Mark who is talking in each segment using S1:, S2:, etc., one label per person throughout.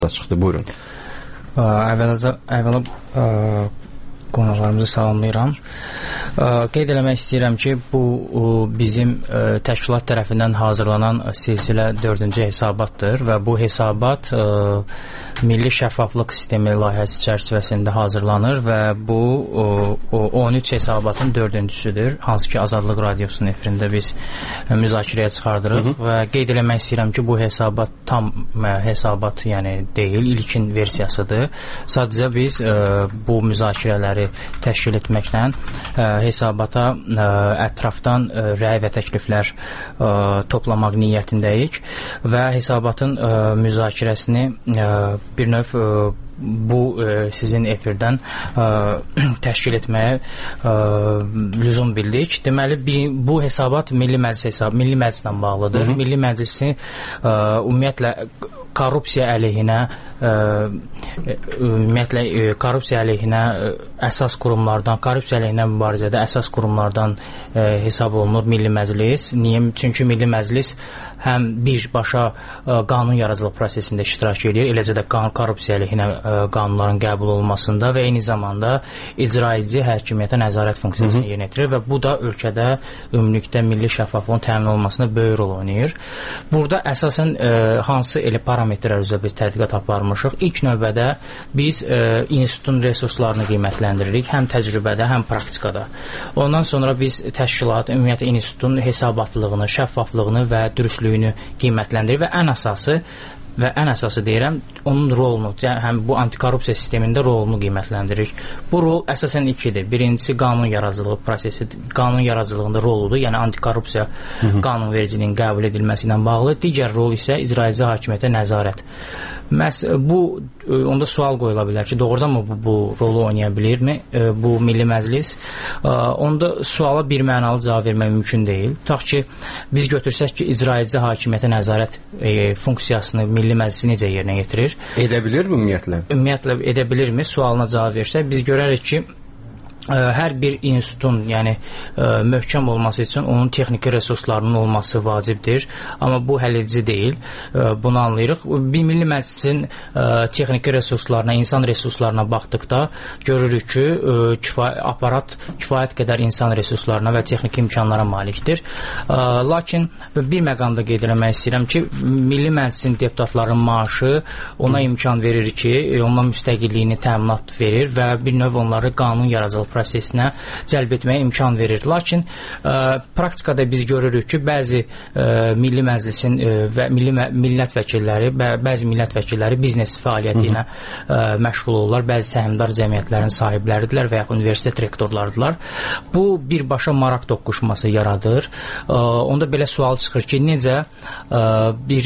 S1: çıxdı. Buyurun.
S2: Əvvəla qonaqlarımızı salamlayıram. Qeyd eləmək istəyirəm ki, bu bizim təşkilat tərəfindən hazırlanan silsilə 4-cü hesabatdır və bu hesabat Milli Şəffaflıq Sistemi layihəsi çərçivəsində hazırlanır və bu 13 hesabatın 4-cüsüdür, hansı ki Azadlıq Radiosunun efirində biz müzakirəyə çıxardırıq və qeyd eləmək istəyirəm ki, bu hesabat tam hesabat yəni deyil, ilkin versiyasıdır. Sadəcə biz bu müzakirələri təşkil etməklə hesabata ətrafdan rəy və təkliflər toplamaq niyyətindəyik və hesabatın müzakirəsini bir növ bu sizin efirdən təşkil etməyə lüzum bildik. Deməli, bu hesabat Milli Məclislə bağlıdır. Milli Məclisi ümumiyyətlə korrupsiya əleyhinə əsas qurumlardan, korrupsiya əleyhinə mübarizədə əsas qurumlardan hesab olunur Milli Məclis. Niyə? Çünki Milli Məclis həm birbaşa qanun yaradıcılıq prosesində iştirak edir, eləcə də korrupsiya əleyhinə qanunların qəbul olunmasında və eyni zamanda icraedici hakimiyyətə nəzarət funksiyasını yerinə yetirir və bu da ölkədə ümumilikdə milli şəffaflığın təmin olunmasında böyük rol oynayır. Burada əsasən hansı elə parametrlər üzrə biz tədqiqat aparmışıq. İlk növbədə biz institutun resurslarını qiymətləndiririk, həm təcrübədə, həm praktikada. Ondan sonra biz təşkilat, ümumiyyətlə institutun hesabatlılığını, şəffaflığını və dürüstlüyünü qiymətləndiririk və ən əsası deyirəm, onun rolunu, həm bu antikorrupsiya sistemində rolunu qiymətləndiririk. Bu rol əsasən ikidir. Birincisi qanun yaradıcılığı prosesi, qanun yaradıcılığında roludur, yəni antikorrupsiya qanunvericiliyin qəbul edilməsi ilə bağlı. Digər rol isə icraedici hakimiyyətə nəzarət. Onda sual qoyula bilər ki, doğrudan mı bu rolu oynaya bilirmi bu Milli Məclis? Onda suala bir mənalı cavab vermək mümkün deyil. Tutaq ki, biz götürsək ki, icraedici hakimiyyətə nəzarət funksiyasını Milli Məclisi necə yerinə yetirir?
S1: Edə bilirmi ümumiyyətlə?
S2: Ümumiyyətlə edə bilirmi? Sualına cavab versək, biz görərik ki, hər bir institutun, yəni möhkəm olması üçün onun texniki resurslarının olması vacibdir. Amma bu həlledici deyil. Bunu anlayırıq. Bir Milli Məclisin texniki resurslarına, insan resurslarına baxdıqda görürük ki, aparat kifayət qədər insan resurslarına və texniki imkanlara malikdir. Lakin bir məqamda qeyd eləmək istəyirəm ki, Milli Məclisin deputatlarının maaşı ona imkan verir ki, ondan müstəqilliyini təminat verir və bir növ onları qanun yaradıcılıq prosesinə cəlb etməyə imkan verir. Lakin praktikada biz görürük ki, bəzi Milli Məclisin və millət vəkilləri, bəzi millət vəkilləri biznes fəaliyyəti ilə məşğul olurlar. Bəzi səhmdar cəmiyyətlərin sahibləridirlər və yaxud universitet rektorlarıdırlar. Bu birbaşa maraq toqquşması yaradır. Onda belə sual çıxır ki, necə bir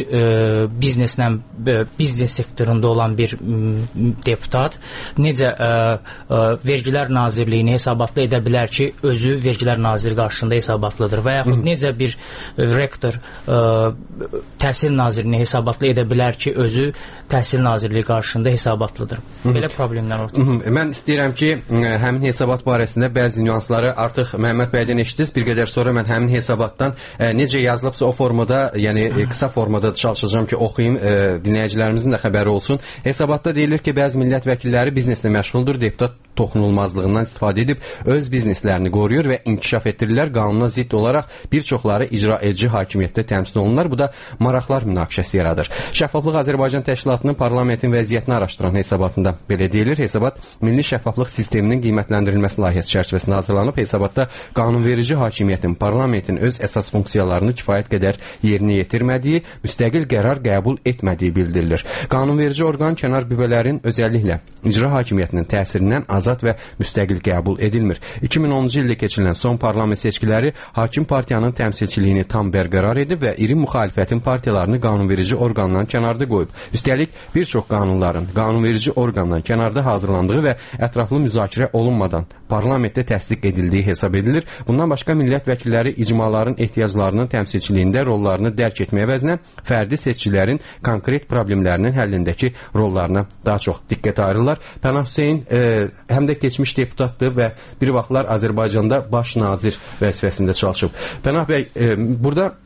S2: biznes sektorunda olan bir deputat necə Vergilər Nazirliyini hesabatlı edə bilər ki, özü Vergilər Naziri qarşısında hesabatlıdır və yaxud necə bir rektor Təhsil Nazirini hesabatlı edə bilər ki, özü Təhsil Nazirliyi qarşısında hesabatlıdır. Belə problemlər ortaya.
S1: Mən istəyirəm ki, həmin hesabat barəsində bəzi nüansları artıq Məhəmməd bəydən eşitdiniz. Bir qədər sonra mən həmin hesabatdan necə yazılıbsa o formada, yəni qısa formada çalışacağam ki, oxuyum, dinləyicilərimizin də xəbəri olsun. Hesabatda deyilir ki, bəzi millət vəkilləri bizneslə məşğuldur, deputat toxunulmazlığından istifadə edib öz bizneslərini qoruyur və inkişaf etdirirlər. Qanuna zidd olaraq bir çoxları icra edici hakimiyyətdə təmsil olunurlar. Bu da maraqlar münaqişəsi yaradır. Şəffaflıq Azərbaycan Təşkilatının parlamentin vəziyyətini araşdıran hesabatında belə deyilir. Hesabat Milli Şəffaflıq Sisteminin qiymətləndirilməsi layihəsi çərçivəsində hazırlanıb. Hesabatda qanunverici hakimiyyətin, parlamentin öz əsas funksiyalarını kifayət qədər yerinə yetirmədiyi, müstəqil qərar qəbul etmədiyi bildirilir. Qanunverici orqan kənar qüvvələrin özəlliklə icra hakimiyyətinin təsirindən azad və müstəqil qəbul edilmir. 2010-cu ildə keçirilən son parlament seçkiləri hakim partiyanın təmsilçiliyini tam bərqərar edib və iri müxalifətin partiyalarını qanunverici orqandan kənarda qoyub. Üstəlik, bir çox qanunların qanunverici orqandan kənarda hazırlandığı və ətraflı müzakirə olunmadan parlamentdə təsdiq edildiyi hesab edilir. Bundan başqa millət vəkilləri icmaların ehtiyaclarının təmsilçiliyində rollarını dərk etməyə əvəzinə fərdi seçkilərin konkret problemlərinin həllindəki rollarına daha çox diqqət ayırırlar. Pənah Hüseyn həm də keçmiş deputatdır və bir vaxtlar Azərbaycanda baş nazir vəzifəsində çalışıb. Pənah bəy, burada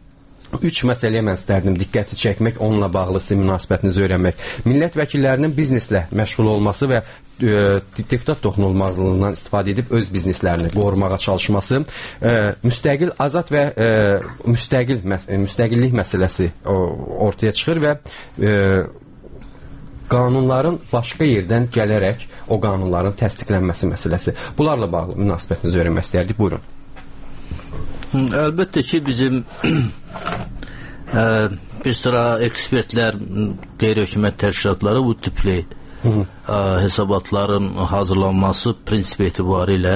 S1: Üç məsələyə mən istərdim diqqəti çəkmək, onunla bağlı sizin münasibətinizi öyrənmək. Millət vəkillərinin bizneslə məşğul olması və deputat toxunulmazlığından istifadə edib öz bizneslərini qorumağa çalışması, müstəqil, azad və müstəqillik məsələsi ortaya çıxır və qanunların başqa yerdən gələrək o qanunların təsdiqlənməsi məsələsi. Bunlarla bağlı münasibətinizi öyrənmək istərdik. Buyurun.
S3: Əlbəttə ki, bizim bir sıra ekspertlər, qeyri-hökumət təşkilatları bu tipli hesabatların hazırlanması prinsip etibarilə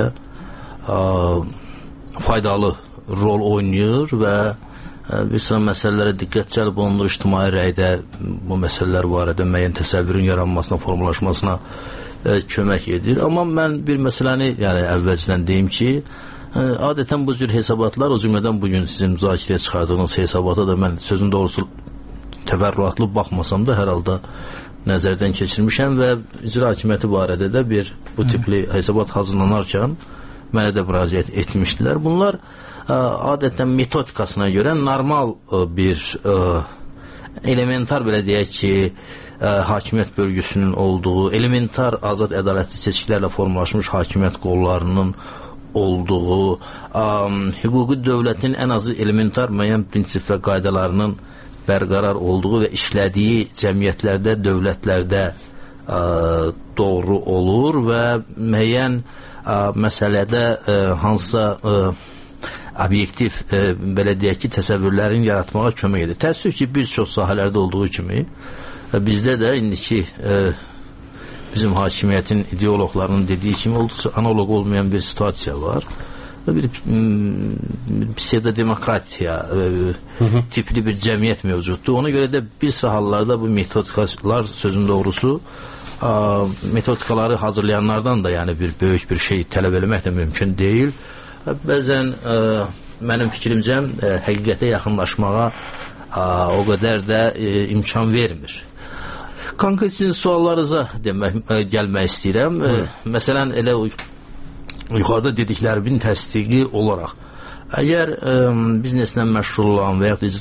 S3: faydalı rol oynayır və bir sıra məsələlərə diqqət cəlb olunur, ictimai rəydə bu məsələlər barədə müəyyən təsəvvürün yaranmasına, formalaşmasına kömək edir. Amma mən bir məsələni əvvəlcədən deyim ki, adətən bu cür hesabatlar, o cümlədən bugün sizin müzakirəyə çıxardığınız hesabata da mən sözün doğrusu təfərrüatlı baxmasam da hər halda nəzərdən keçirmişəm və icra hakimiyyəti barədə də bu tipli hesabat hazırlanarkən mənə də müraciət etmişdilər. Bunlar adətən metodikasına görə normal bir elementar, belə deyək ki, hakimiyyət bölgüsünün olduğu, elementar azad ədalətli seçkilərlə formalaşmış hakimiyyət qollarının olduğu, hüquqi dövlətin ən azı elementar müəyyən prinsip və qaydalarının bərqərar olduğu və işlədiyi cəmiyyətlərdə, dövlətlərdə doğru olur və müəyyən məsələdə hansısa obyektiv, belə deyək ki, təsəvvürlərin yaratmağa kömək edir. Təəssüf ki, bir çox sahələrdə olduğu kimi bizdə də indiki bizim hakimiyyətin ideologlarının dediyi kimi olduqca analog olmayan bir situasiya var. Bir pseudo-demokratiya tipli bir cəmiyyət mövcuddur. Ona görə də bir sahalarda bu metodikalar sözün doğrusu metodikaları hazırlayanlardan da bir böyük bir şey tələb eləmək də mümkün deyil. Bəzən mənim fikrimcə həqiqətə yaxınlaşmağa o qədər də imkan vermir. Konkret sizin suallarınıza gəlmək istəyirəm. Məsələn, elə yuxarıda dediklərimin təsdiqi olaraq, əgər bizneslə məşğul olan və yaxud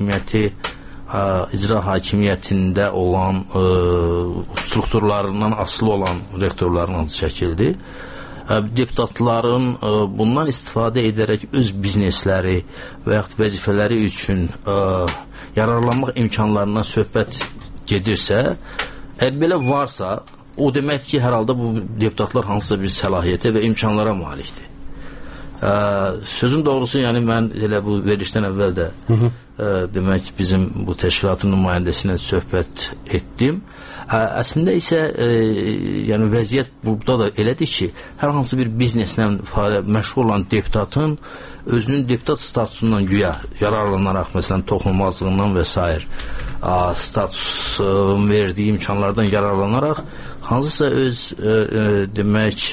S3: icra hakimiyyətində olan strukturlarından asılı olan rektorların adı çəkildi, deputatların bundan istifadə edərək öz biznesləri və yaxud vəzifələri üçün yararlanmaq imkanlarından söhbət gedirsə, əgər belə varsa, o demək ki, hər halda bu deputatlar hansısa bir səlahiyyətə və imkanlara malikdir. Sözün doğrusu, mən elə bu verilişdən əvvəl də demək bizim bu təşkilatın nümayəndəsinə söhbət etdim. Əslində isə vəziyyət burada da elədir ki, hər hansı bir bizneslə məşğul olan deputatın özünün deputat statusundan güya yararlanaraq, məsələn, toxunulmazlığından və s. statusun verdiyi imkanlardan yararlanaraq hansısa öz demək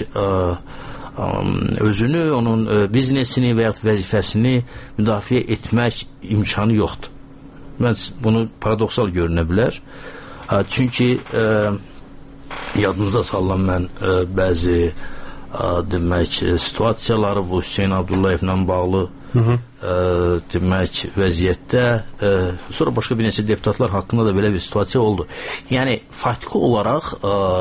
S3: özünü, onun biznesini və yaxud vəzifəsini müdafiə etmək imkanı yoxdur. Bunu paradoksal görünə bilər. Çünki yadınıza salınan mən bəzi demək situasiyaları bu Hüseyin Abdullayevlə bağlı demək vəziyyətdə sonra başqa bir neçə deputatlar haqqında da belə bir situasiya oldu. Yəni faktiki olaraq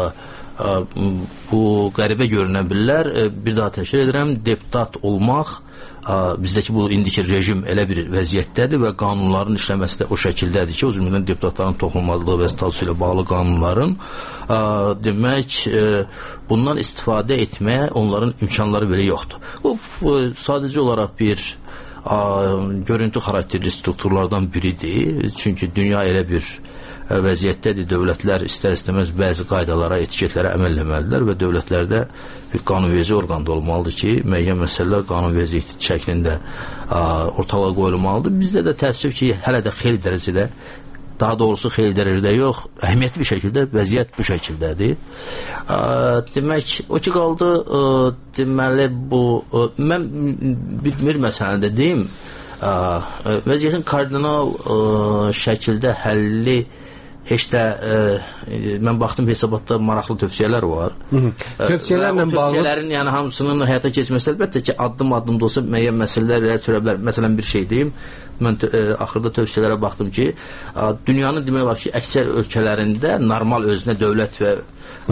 S3: bu qəribə görünə bilər. Bir daha təkrar edirəm, deputat olmaq bizdəki bu indiki rejim elə bir vəziyyətdədir və qanunların işləməsi də o şəkildədir ki, o cümlədən deputatların toxunulmazlığı və statusu ilə bağlı qanunların demək bundan istifadə etməyə onların imkanları belə yoxdur. Bu sadəcə olaraq bir görüntü xarakterli strukturlardan biridir. Çünki dünya elə bir vəziyyətdədir, dövlətlər istər-istəməz bəzi qaydalara, etiketlərə əməl etməlidirlər və dövlətlərdə bir qanunverici orqan da olmalıdır ki, müəyyən məsələlər qanunverici şəklində ortalığa qoyulmalıdır. Bizdə də təəssüf ki, hələ də xeyli dərəcədə, daha doğrusu xeyli dərəcədə yox, əhəmiyyətli bir şəkildə vəziyyət bu şəkildədir. Demək, o ki qaldı, deməli bu, mən bir məsələni də deyim, vəziyyətin kardinal şəkildə həlli heç də mən baxdım hesabatda maraqlı tövsiyələr var.
S1: Tövsiyələrlə bağlı
S3: tövsiyələrin yəni hamısının həyata keçməsi əlbəttə ki, addım-addım da olsa müəyyən məsələlər irəli sürə bilər. Məsələn bir şey deyim. Mən axırda tövsiyələrə baxdım ki, dünyanın demək olar ki, əksər ölkələrində normal özünə dövlət və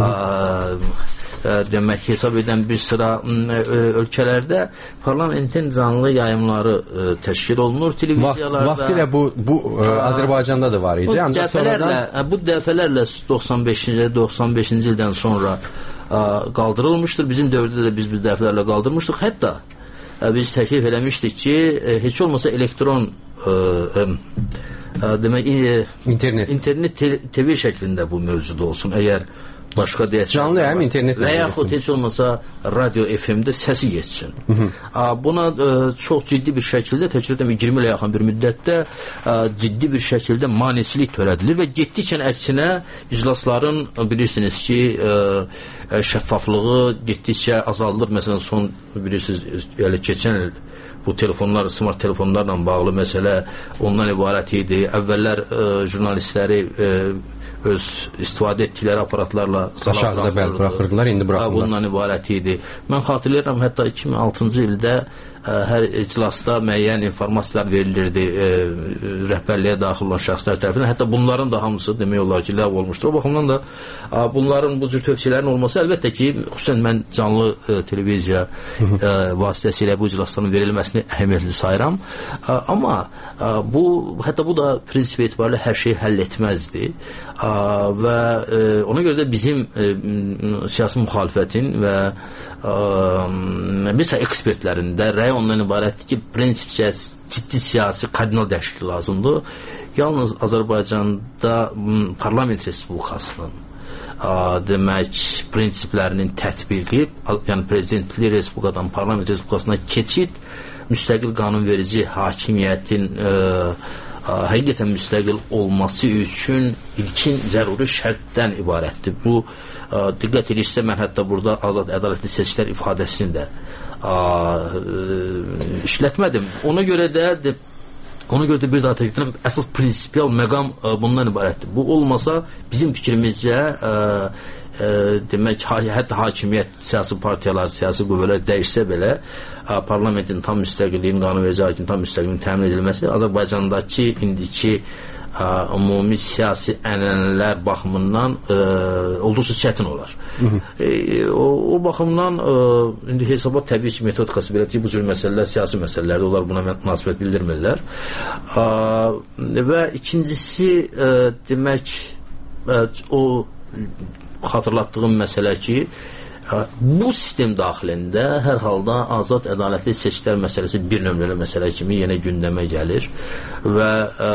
S3: demək hesab edən bir sıra ölkələrdə parlamentin canlı yayımları təşkil olunur televiziyalarda.
S1: Vaxtilə bu Azərbaycanda da var idi. Ancaq sonradan
S3: bu dəfələrlə 95-ci ildən sonra qaldırılmışdır. Bizim dövrdə də biz dəfələrlə qaldırmışdıq. Hətta biz təklif eləmişdik ki, heç olmasa elektron demək internet TV şəklində bu mövcud olsun. Əgər başqa deyəsən
S1: canlı yayım internet
S3: və yaxud heç olmasa radio FM-də səsi geçsin. Buna çox ciddi bir şəkildə təkrardan 20 ilə yaxın bir müddətdə ciddi bir şəkildə maneçilik törədilir və getdikcə əksinə iclasların bilirsiniz ki şəffaflığı getdikcə azalır. Məsələn son bilirsiniz yəni keçən il bu telefonlar, smart telefonlarla bağlı məsələ ondan ibarət idi. Əvvəllər jurnalistləri öz istifadə etdikləri aparatlarla
S1: aşağıda buraxırdılar, indi buraxırlar.
S3: Bundan ibarət idi. Mən xatırlayıram, hətta 2006-cı ildə hər iclasda müəyyən informasiyalar verilirdi rəhbərliyə daxil olan şəxslər tərəfindən. Hətta bunların da hamısı demək olar ki, ləğv olmuşdur. O baxımdan da bunların, bu cür tövsiyələrin olması əlbəttə ki, xüsusən mən canlı televiziya vasitəsilə bu iclasların verilməsini əhəmiyyətli sayıram. Amma hətta bu da prinsip etibarilə hər şeyi həll etməzdi. Və ona görə də bizim siyasi müxalifətin və bir sıra ekspertlərin də rəy ondan ibarətdir ki, prinsipcə ciddi siyasi kardinal dəyişiklik lazımdır. Yalnız Azərbaycanda parlament respublikasının demək prinsiplərinin tətbiqi, yəni prezidentli respublikadan parlament respublikasına keçid müstəqil qanunverici hakimiyyətin həqiqətən müstəqil olması üçün ilkin zəruri şərtdən ibarətdir. Bu diqqət edirsə, mən hətta burada azad ədalətli seçkilər ifadəsini də işlətmədim. Ona görə də bir daha təkrar edirəm, əsas prinsipial məqam bundan ibarətdir. Bu olmasa bizim fikrimizcə demək hətta hakimiyyət, siyasi partiyalar, siyasi qüvvələr dəyişsə belə parlamentin tam müstəqilliyinin, qanunverici hakimiyyətin tam müstəqilliyinin təmin edilməsi Azərbaycandakı indiki ümumi siyasi ənənələr baxımından olduqca çətin olar. O baxımdan indi hesabat təbii ki, metodikası belə ki, bu cür məsələlər siyasi məsələlərdir, onlar buna münasibət bildirmirlər. Və ikincisi demək o xatırlatdığım məsələ ki, bu sistem daxilində hər halda azad ədalətli seçkilər məsələsi bir nömrəli məsələ kimi yenə gündəmə gəlir və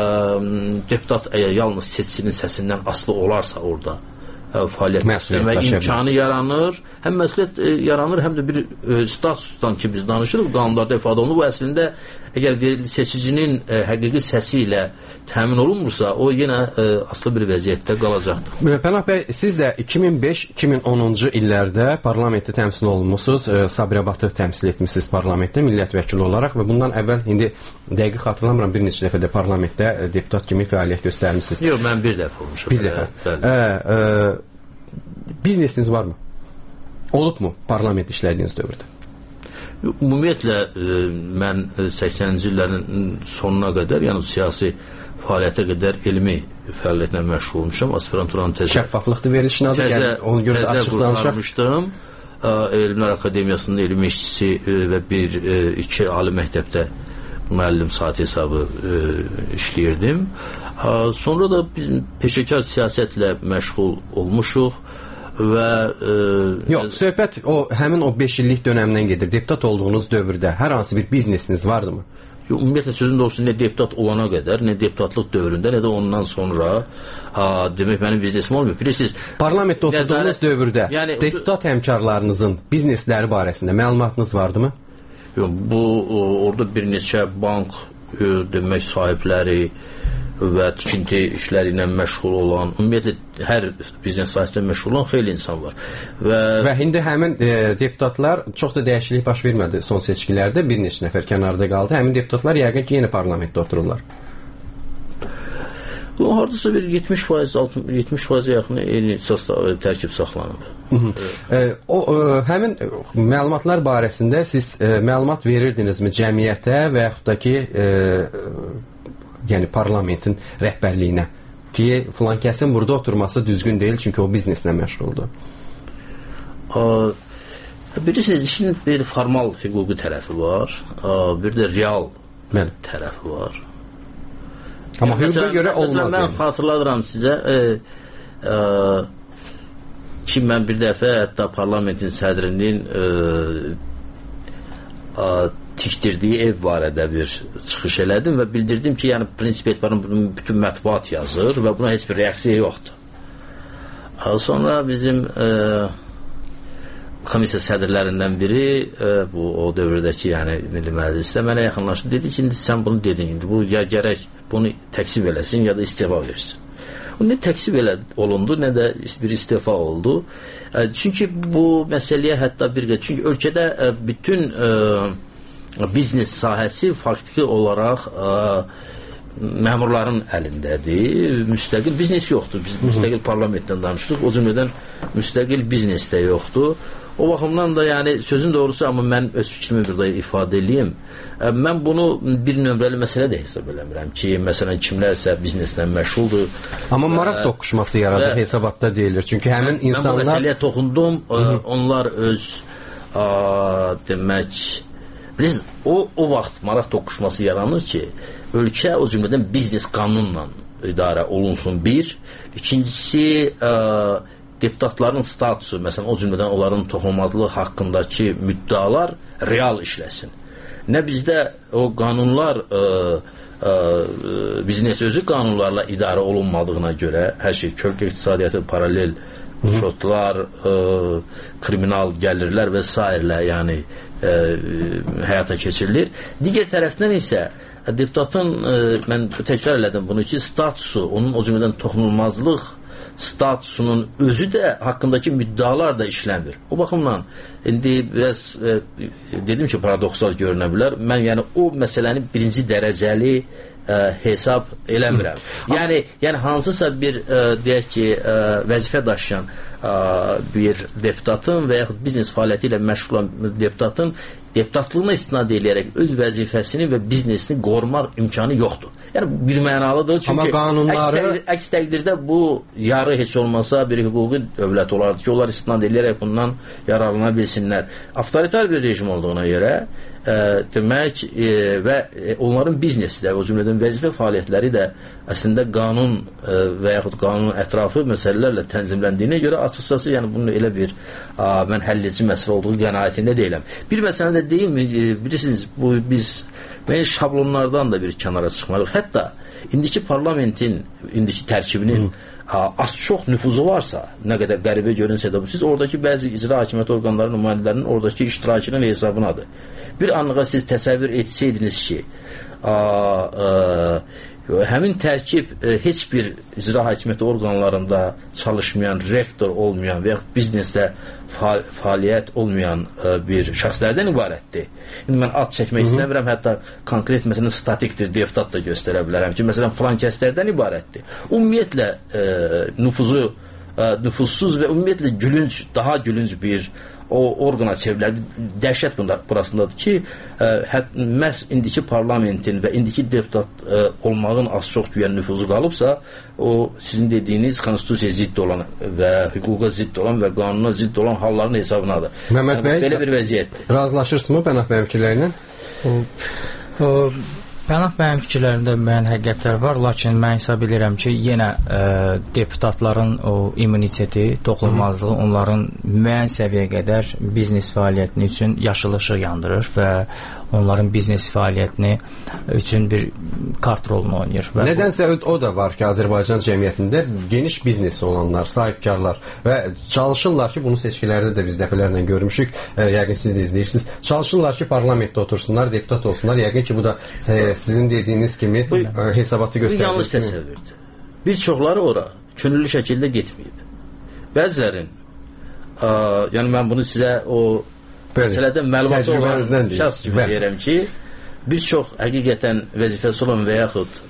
S3: deputat əgər yalnız seçicinin səsindən asılı olarsa orada fəaliyyət göstərmək imkanı yaranır. Həm məsuliyyət yaranır, həm də bir statusdan ki biz danışırıq, qanunlarda ifadə olunur. Bu əslində əgər seçicinin həqiqi səsi ilə təmin olunmursa, o yenə asılı bir vəziyyətdə qalacaqdır.
S1: Pənah bəy, siz də 2005-2010-cu illərdə parlamentdə təmsil olunmusunuz, Sabirabadı təmsil etmişsiniz parlamentdə millət vəkili olaraq və bundan əvvəl indi dəqiq xatırlamıram, bir neçə dəfə də parlamentdə deputat kimi fəaliyyət göstərmişsiniz.
S3: Yox, mən bir dəfə olmuşam.
S1: Bir dəfə. Biznesiniz varmı? Olubmu parlament işlədiyiniz dövrdə?
S3: Ümumiyyətlə mən 80-ci illərin sonuna qədər, yəni siyasi fəaliyyətə qədər elmi fəaliyyətlə məşğul olmuşam. Aspiranturanın
S1: şəffaflıqdır verilişin adı, onu görə də açıq
S3: danışaq. Elmlər Akademiyasının elmi işçisi və iki ali məktəbdə müəllim saat hesabı işləyirdim. Sonra da biz peşəkar siyasətlə məşğul olmuşuq və
S1: yox, söhbət həmin o 5 illik dönəmdən gedir. Deputat olduğunuz dövrdə hər hansı bir biznesiniz vardı mı?
S3: Ümumiyyətlə sözün doğrusu nə deputat olana qədər, nə deputatlıq dövründə, nə də ondan sonra demək mənim biznesim olmuyor. Bilirsiniz,
S1: parlamentdə oturduğunuz dövrdə deputat həmkarlarınızın biznesləri barəsində məlumatınız vardı mı?
S3: Yox, bu orada bir neçə bank demək sahibləri və tikinti işləri ilə məşğul olan, ümumiyyətlə hər biznes sahəsində məşğul olan xeyli insan var. Və
S1: indi həmin deputatlar, çox da dəyişiklik baş vermədi son seçkilərdə, bir neçə nəfər kənarda qaldı. Həmin deputatlar yəqin ki, yeni parlamentdə otururlar.
S3: Bu hardasa bir 70%-70% yaxın eyni tərkib saxlanıb.
S1: Həmin məlumatlar barəsində siz məlumat verirdinizmi cəmiyyətə və yaxud da ki yəni parlamentin rəhbərliyinə ki, filan kəsin burada oturması düzgün deyil, çünki o bizneslə məşğuldur?
S3: Bilirsiniz, işin bir formal hüquqi tərəfi var, bir də real tərəfi var.
S1: Amma hüquqa görə olmaz.
S3: Mən xatırladıram sizə ki, mən bir dəfə hətta parlamentin sədrinin tikdirdiyi ev barədə bir çıxış elədim və bildirdim ki, yəni prinsip etibarın bütün mətbuat yazır və buna heç bir reaksiya yoxdur. Sonra bizim komissiya sədrlərindən biri o dövrdəki yəni Milli Məclisdə mənə yaxınlaşdı, dedi ki, indi sən bunu dedin, indi bu ya gərək bunu təksib eləsin ya da istifa versin. O nə təksib olundu, nə də bir istifa oldu. Çünki bu məsələyə hətta bir qədər, çünki ölkədə bütün biznes sahəsi faktiki olaraq məmurların əlindədir. Müstəqil biznes yoxdur. Biz müstəqil parlamentdən danışdıq. O cümlədən müstəqil biznes də yoxdur. O baxımdan da yəni sözün doğrusu, amma mən öz fikrimi burada ifadə edeyim. Mən bunu bir nömrəli məsələ də hesab eləmirəm ki, məsələn kimlərsə bizneslə məşğuldur.
S1: Amma maraq toqquşması yaradır hesabatda deyilir. Çünki həmin insanlar...
S3: Mən bu məsələyə toxundum. Onlar öz demək... Bilirsiniz, o vaxt maraq toqquşması yaranır ki, ölkə o cümlədən biznes qanunla idarə olunsun bir. İkincisi, deputatların statusu, məsələn, o cümlədən onların toxunulmazlığı haqqındakı müddalar real işləsin. Nə bizdə o qanunlar biznes özü qanunlarla idarə olunmadığına görə hər şey kölgə iqtisadiyyatı, paralel şotlar, kriminal gəlirlər və s. yəni həyata keçirilir. Digər tərəfdən isə deputatın, mən təkrar elədim bunu ki, statusu, onun o cümlədən toxunulmazlıq statusunun özü də haqqındakı müddalar da işləmir. O baxımdan indi biraz dedim ki, paradoksal görünə bilər. Mən yəni o məsələni birinci dərəcəli hesab eləmirəm. Yəni hansısa bir deyək ki, vəzifə daşıyan bir deputatın və yaxud biznes fəaliyyəti ilə məşğul olan deputatın deputatlığına istinad edərək öz vəzifəsini və biznesini qorumaq imkanı yoxdur. Yəni bir mənalıdır. Çünki əks təqdirdə bu yarı heç olmasa bir hüquqi dövlət olardı ki, onlar istinad edərək bundan yararlana bilsinlər. Avtoritar bir rejim olduğuna görə demək və onların biznesi də, o cümlədən vəzifə fəaliyyətləri də əslində qanun və yaxud qanun ətrafı məsələlərlə tənzimləndiyinə görə açıqcası yəni bunun elə bir mən həlledici məsələ olduğu qənaətində deyiləm. Bir məsələ də deyim, bilirsiniz, biz şablonlardan da bir kənara çıxmalıyıq. Hətta indiki parlamentin, indiki tərkibinin az-çox nüfuzu varsa, nə qədər qəribə görünsə də bu, siz oradakı bəzi icra hakimiyyəti orqanlarının nümayəndələrinin oradakı iştirakının hesabınadır. Bir anlığa siz təsəvvür etsəydiniz ki, həmin tərkib heç bir icra hakimiyyəti orqanlarında çalışmayan, rektor olmayan və yaxud biznesdə fəaliyyət olmayan bir şəxslərdən ibarətdir. İndi mən ad çəkmək istəmirəm, hətta konkret məsələn statik bir deputat da göstərə bilərəm ki, məsələn filan kəslərdən ibarətdir. Ümumiyyətlə nüfussuz və ümumiyyətlə gülünc, daha gülünc bir o orqana çevrilərdi. Dəhşət burasındadır ki, məhz indiki parlamentin və indiki deputat olmağın az-çox güyən nüfuzu qalıbsa, o sizin dediyiniz konstitusiyaya zidd olan və hüquqa zidd olan və qanuna zidd olan halların hesabınadır.
S1: Məhəmməd bəy,
S3: belə bir vəziyyətdir.
S1: Razılaşırsınızmı Pənah bəyin fikirləri ilə?
S2: Pənah bəyin fikirlərində müəyyən həqiqətlər var, lakin mən hesab edirəm ki, yenə deputatların o immuniteti, toxunulmazlığı onların müəyyən səviyyəyə qədər biznes fəaliyyətini üçün yaşıl işıq yandırır və onların biznes fəaliyyətini üçün bir kart rolunu oynayır.
S1: Nədənsə o da var ki, Azərbaycan cəmiyyətində geniş biznesi olanlar, sahibkarlar və çalışırlar ki, bunu seçkilərdə də biz dəfələrlə görmüşük, yəqin siz də izləyirsiniz, çalışırlar ki, parlamentdə otursunlar, deputat olsunlar, yəqin ki, bu da sizin dediyiniz kimi hesabatı göstərir.
S3: Bu yanlış təsəvvürdür. Bir çoxları ora könüllü şəkildə getməyib. Bəzilərin, yəni mən bunu sizə o məsələdən məlumatı olan şəxs kimi deyirəm ki, bir çox həqiqətən vəzifəsi olan və yaxud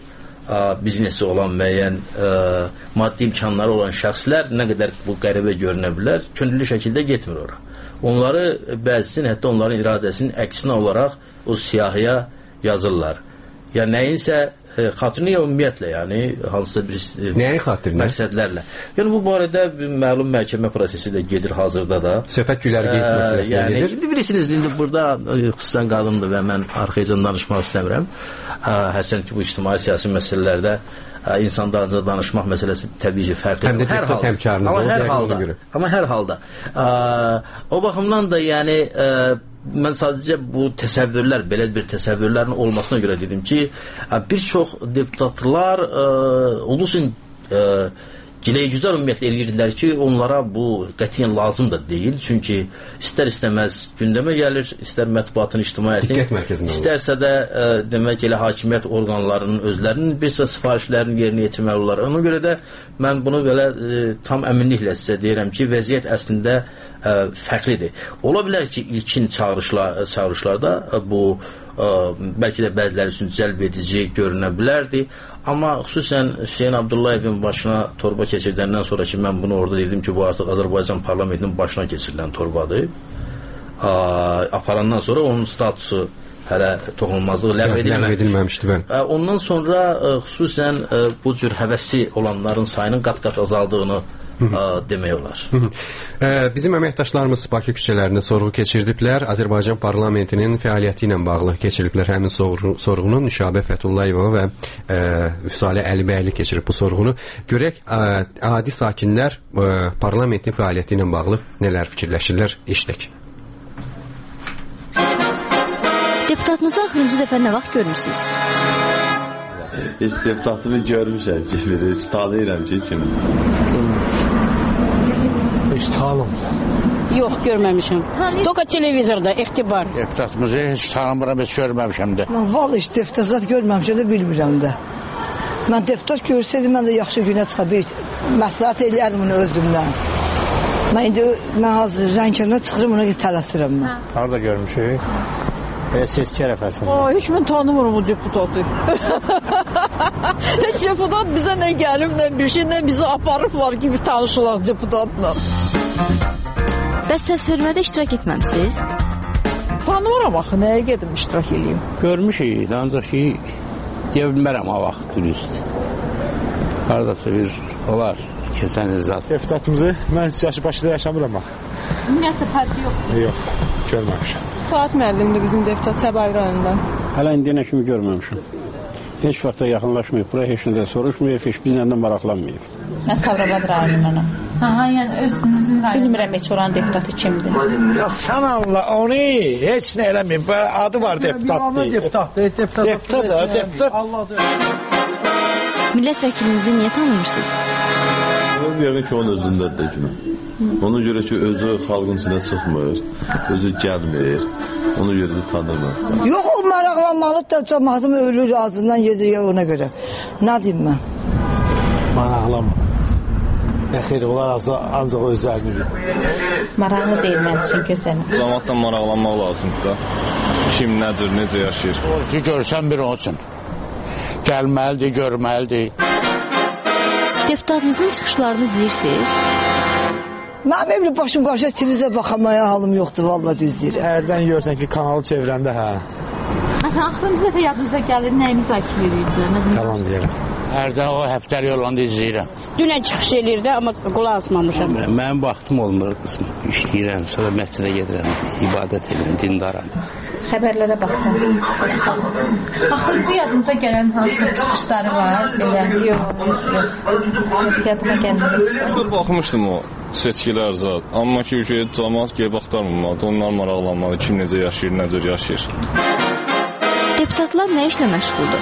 S3: biznesi olan müəyyən maddi imkanları olan şəxslər nə qədər bu qəribə görünə bilər, könüllü şəkildə getmir ora. Onları bəzisinin, hətta onların iradəsinin əksinə olaraq o siyahıya yazırlar. Yəni nəyinsə xatirinə ümumiyyətlə, yəni hansısa bir
S1: nəyin xatirinə?
S3: Məqsədlərlə. Yəni bu barədə məlum məhkəmə prosesi də gedir hazırda da.
S1: Söhbət gülərgə məsələsinə gedir.
S3: Bilirsiniz, indi burada xüsusən qadındır və mən arxayıcan danışmaq istəmirəm. Hərçənd ki, bu ictimai siyasi məsələlərdə insanlarca danışmaq məsələsi təbii ki, fərqli.
S1: Həm də deputat həmkarınız
S3: amma hər halda. O baxımdan da yəni mən sadəcə bu təsəvvürlər, belə bir təsəvvürlərin olmasına görə dedim ki, bir çox deputatlar ulusun giləy-güzar ümumiyyətlə eləyirdilər ki, onlara bu qətiyyən lazım da deyil. Çünki istər-istəməz gündəmə gəlir, istər mətbuatın, ictimaiyyətin, istərsə də demək elə hakimiyyət orqanlarının özlərinin bir sıra sifarişlərini yerinə yetirməli olar. Ona görə də mən bunu belə tam əminliklə sizə deyirəm ki, vəziyyət əslində fərqlidir. Ola bilər ki, ilkin çağırışlarda bu bəlkə də bəziləri üçün cəlb edici görünə bilərdi. Amma xüsusən Hüseyin Abdullayevin başına torba keçirdəndən sonra ki, mən bunu orada dedim ki, bu artıq Azərbaycan parlamentinin başına keçirilən torbadır. Aparandan sonra onun statusu hələ toxunulmazlığı ləğv
S1: edilməmişdi.
S3: Ondan sonra xüsusən bu cür həvəsi olanların sayının qat-qat azaldığını demək olar.
S1: Bizim əməkdaşlarımız Bakı küçələrində sorğu keçirdiblər. Azərbaycan parlamentinin fəaliyyəti ilə bağlı keçiriblər həmin sorğunu. Nüşabə Fətullayeva və Vüsalə Əlibəyli keçirib bu sorğunu. Görək, adi sakinlər parlamentin fəaliyyəti ilə bağlı nələr fikirləşirlər, eşidək.
S4: Deputatınızı axırıncı dəfə nə vaxt görmüsünüz?
S5: Heç deputatımı görmüşəm ki, heç tanıyıram ki, kimi.
S6: Heç tanım.
S7: Yox, görməmişəm. Toka televizorda, ixtibar.
S6: Deputatımızı heç tanımıram, heç görməmişəm də.
S8: Mən vallahi heç deputat görməmişəm də, bilmirəm də. Mən deputat görsəydim, mən də yaxşı günə çıxa bir məsləhət eləyərdim onu özümdən. Mən hazır Zəngərindən çıxırım, ona tələsirəm mən.
S2: Harada görmüşük? Seçki ərəfəsində.
S9: Heç mən tanımıram o deputatı. Heç deputat bizə nə gəlib, nə bir şey, nə bizi aparıblar ki, bir tanışılar deputatla.
S4: Bəs səsvermədə iştirak etməmisiz?
S9: Tanımıram axı, nəyə gedim iştirak edeyim?
S6: Görmüşük, ancaq ki, deyə bilmərəm o vaxt dürüst. Haradasa bir olar, keçən zat.
S10: Deputatımızı mən Yaşıbaşıda yaşamıram axı.
S9: Ümumiyyətlə fərqi yoxdur.
S10: Yox, görməmişəm.
S9: Fuat müəllimdir bizim deputat Səbail rayonundan.
S11: Hələ indiyənə kimi görməmişəm. Heç vaxtda yaxınlaşmayıb, bura heç nədə soruşmayıb, heç bizlə də maraqlanmayıb.
S7: Mən Savrabad rayonundanam.
S9: Yəni özünüzün rayonu.
S7: Bilmirəm heç oranın deputatı kimdir.
S10: Ya sən anla, onu heç nə eləməyib. Adı var deputat. Deputat.
S4: Millət vəkilinizi niyə tanımırsınız?
S5: Görünür ki, onun özündədir ki. Ona görə ki, özü xalqın içində çıxmır, özü gəlmir, ona görə də tanımır.
S8: Yox, o maraqlanmalıdır da cəmaatım ölür, ağzından yedir ona görə. Nə deyim mən?
S10: Maraqlanmalıdır. Nə xeyri, onlar ancaq özlərini bilir.
S7: Maraqlı deyil mən üçün gözəlim.
S12: Cəmaatdan maraqlanmaq lazımdır da. Kim nədir, necə yaşayır?
S11: Ki, görsən bir onun üçün. Gəlməlidir, görməlidir.
S4: Deputatınızın çıxışlarını izləyirsiniz?
S8: Mənim evli başım qarşı televizə baxamaya halım yoxdur, vallahi düz deyirəm.
S10: Hərdən görsən ki, kanalı çevirəndə, hə.
S9: Məsələn, axırıncı dəfə yadınıza gəlir, nəyi müzakirə edirdilər?
S10: Tamam deyirəm.
S11: Hərdən o həftəlik olanda izləyirəm.
S7: Dünən çıxış eləyirdi, amma qulaq asmamışam.
S11: Mənim vaxtım olmur qısmı. İşləyirəm, sonra məscidə gedirəm, ibadət edirəm, dindaram.
S7: Xəbərlərə baxıram.
S9: Axırıncı yadınıza gələn hansı çıxışları var?
S7: Yox. Yadıma gəlmir.
S12: Baxmışdım o seçkilər zat. Amma ki, cəmaat gəlib axtarmamalıdır. Onlar maraqlanmalı, kim necə yaşayır, necə yaşayır.
S4: Deputatlar nə işlə məşğuldur?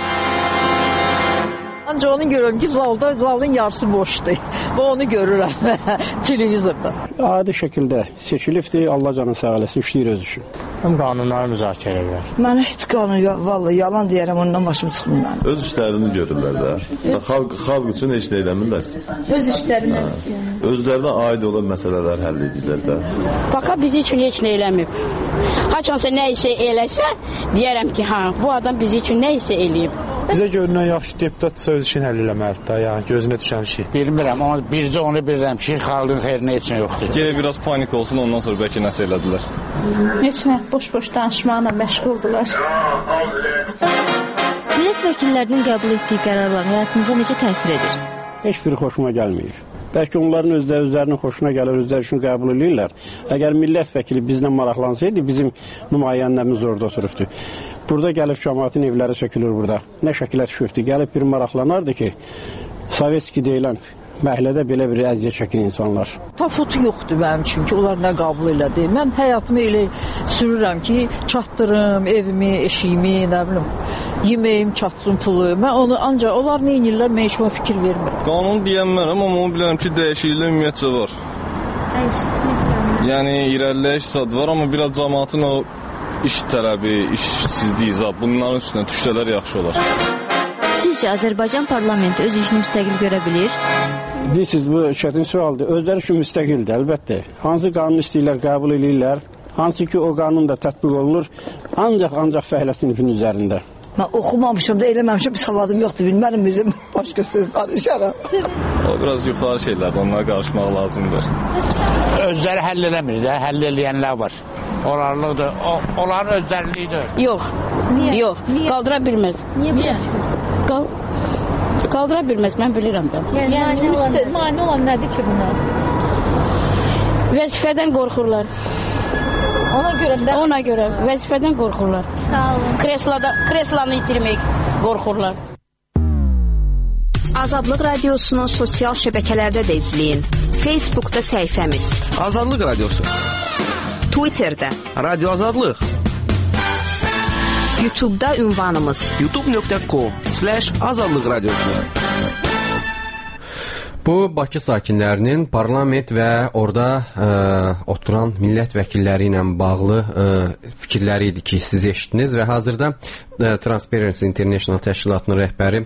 S9: Ancaq onu görürəm ki, zalın yarısı boşdur. Və onu görürəm televizorda.
S11: Adi şəkildə seçilibdir, Allah canı sağ eləsin, işləyir öz üçün. Həm qanunları müzakirə edirlər.
S8: Mənə heç qanun, vallahi yalan deyərəm, ondan başım çıxmır mənim.
S5: Öz işlərini görürlər də. Xalq üçün heç nə eləmirlər ki.
S9: Öz işlərini.
S5: Özlərinə aid olan məsələlər həll edirlər də.
S7: Baka bizi üçün heç nə eləməyib. Haçansa nə isə eləsə, deyərəm ki, ha, bu adam bizi üçün nə isə eləyib.
S13: Bizə görünən yaxşı deputat söz işini həll eləməlidir da, yəni gözünə düşən şey.
S6: Bilmirəm, amma bircə onu bilirəm ki, xalqın xeyrinə heç nə yoxdur.
S12: Gərək biraz panik olsun, ondan sonra bəlkə nəsə elədilər.
S7: Heç nə, boş-boş danışmaqla məşğuldular.
S4: Millət vəkillərinin qəbul etdiyi qərarlar həyatınıza necə təsir edir?
S11: Heç biri xoşuma gəlmir. Bəlkə onların özlərinin xoşuna gəlir, özləri üçün qəbul edirlər. Əgər millət vəkili bizlə maraqlansaydı, bizim nümayəndəmiz orada oturubdu. Burada gəlib cəmaətin evləri sökülür burada. Nə şəkilə düşübdü? Gəlib bir maraqlanardı ki, Sovetski deyilən məhəllədə belə bir əziyyət çəkən insanlar.
S9: Tafut yoxdur mənim üçün ki, onlar nə qəbul elədi. Mən həyatımı elə sürürəm ki, çatdırım evimi, eşiyimi, nə bilim, yeməyim çatsın pulu. Mən onu ancaq onlar nə edirlər, mən heç o fikir vermirəm.
S12: Qanun deyənmərəm, amma onu bilirəm ki, dəyişiklik ümumiyyətcə var. Yəni irəliləyiş zad var, amma biraz cəmaətin o iş tələbi, işsizliyi zad bunların üstünə düşsələr yaxşı olar.
S4: Sizcə Azərbaycan parlamenti öz işini müstəqil görə bilir?
S11: Bilirsiniz, bu çətin sualdır. Özləri üçün müstəqildir, əlbəttə. Hansı qanun istəyirlər, qəbul edirlər. Hansı ki, o qanun da tətbiq olunur, ancaq fəhlə sinifinin üzərində.
S8: Mən oxumamışım da, eləməmişim, bir savadım yoxdur, bilmərəm, bizim başqa söz danışaram.
S12: O biraz yuxarı şeylərdir, onlara qarışmaq lazımdır.
S6: Özləri həll eləmir də, həll eləyənlər var. Onların özlərliyidir.
S7: Yox, yox, qaldıra bilməz.
S14: Niyə?
S7: Qaldıra bilməz, mən bilirəm də.
S14: Yəni, mane olan nədir ki buna?
S7: Vəzifədən qorxurlar. Ona görə vəzifədən qorxurlar. Kreslanı itirmək qorxurlar.
S15: Azadlıq Radiosu'nu sosial şəbəkələrdə də izləyin. Facebook'da səhifəmiz
S16: Azadlıq Radiosu,
S15: Twitter'da
S16: Radyo Azadlıq,
S15: YouTube'da ünvanımız
S16: youtube.com/Azadlıq Radiosu.
S1: Bu Bakı sakinlərinin parlament və orada oturan millət vəkilləri ilə bağlı fikirləri idi ki, siz eşitdiniz və hazırda Transparency International təşkilatının rəhbəri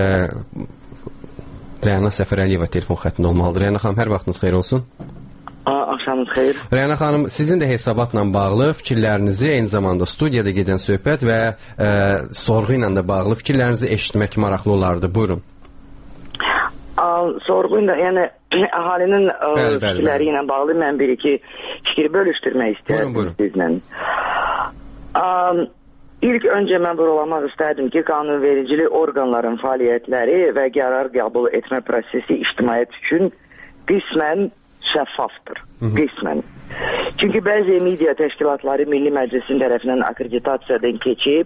S1: Rəna Səfərəliyeva telefon xəttində olmalıdır. Rəna xanım, hər vaxtınız xeyir olsun.
S17: Axşamınız xeyir.
S1: Rəna xanım, sizin də hesabatla bağlı fikirlərinizi, eyni zamanda studiyada gedən söhbət və sorğu ilə də bağlı fikirlərinizi eşitmək maraqlı olardı. Buyurun.
S17: Sorğu ilə, yəni əhalinin fikirləri ilə bağlı mən bir-iki fikir bölüşdürmək istəyirəm sizlə. İlk öncə mən vurulamaq istərdim ki, qanunvericilik orqanların fəaliyyətləri və qərar qəbul etmə prosesi ictimaiyyət üçün qismən şəffafdır. Qismən. Çünki bəzi media təşkilatları Milli Məclisin tərəfindən akreditasiyadan keçib,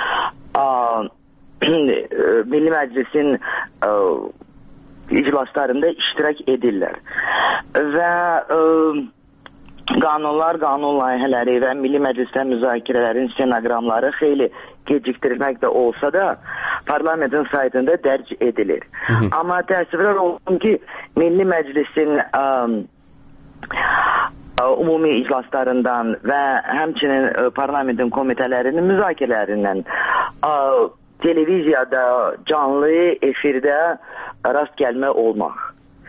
S17: Milli Məclisin iclaslarında iştirak edirlər. Və qanunlar, qanun layihələri və Milli Məclisdə müzakirələrin stenoqramları xeyli gecikdirilməkdə olsa da parlamentin saytında dərc edilir. Amma təəssüflər olsun ki, Milli Məclisin ümumi iclaslarından və həmçinin parlamentin komitələrinin müzakirələrindən televiziyada, canlı efirdə rast gəlmə olmaq.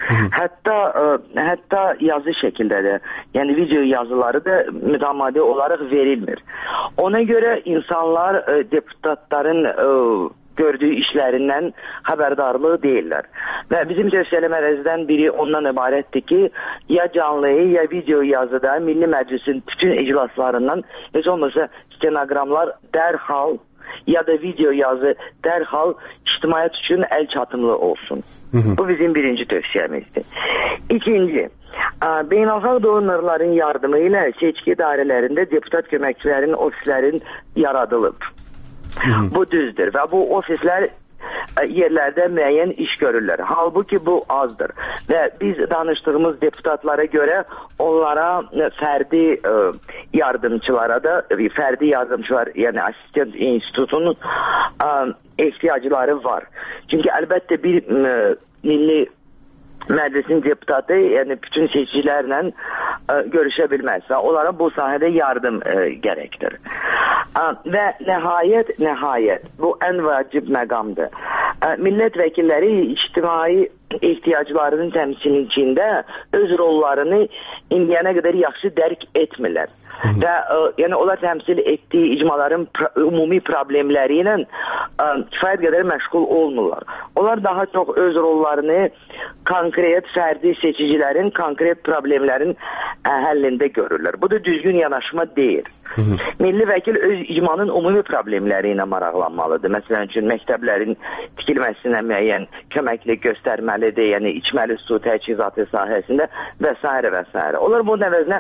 S17: Hətta yazı şəkildə də, yəni video yazıları da mütəmadi olaraq verilmir. Ona görə insanlar deputatların gördüyü işlərindən xəbərdarlığı deyirlər. Və bizim tövsiyələrimizdən biri ondan ibarətdir ki, ya canlı, ya video yazıda Milli Məclisin bütün iclaslarından heç olmasa stenoqramlar dərhal ya da video yazı dərhal ictimaiyyət üçün əl çatımlı olsun. Bu bizim birinci tövsiyəmizdir. İkinci, beynəlxalq donorların yardımı ilə seçki dairələrində deputat köməkçilərin ofislərin yaradılıb. Bu düzdür və bu ofislər yerlərdə müəyyən iş görürlər. Halbuki bu azdır və biz danışdığımız deputatlara görə onlara fərdi yardımçılara da, fərdi yardımçılar, yəni asistent institutunun ehtiyacları var. Çünki əlbəttə bir Milli Məclisin deputatı, yəni bütün seçicilərlə görüşə bilməz və onlara bu sahədə yardım gərəkdir. Və nəhayət, bu ən vacib məqamdır. Millət vəkilləri ictimai ehtiyaclarının təmsilçiliyində öz rollarını indiyənə qədər yaxşı dərk etmirlər. Və yəni onlar təmsil etdiyi icmaların ümumi problemləri ilə kifayət qədər məşğul olmurlar. Onlar daha çox öz rollarını konkret fərdi seçicilərin, konkret problemlərin həllində görürlər. Bu da düzgün yanaşma deyil. Milli vəkil öz icmanın ümumi problemləri ilə maraqlanmalıdır. Məsələn üçün, məktəblərin tikilməsinə müəyyən köməklik göstərməlidir, yəni içməli su təchizatı sahəsində və s. və s. Onlar bu nəvəzinə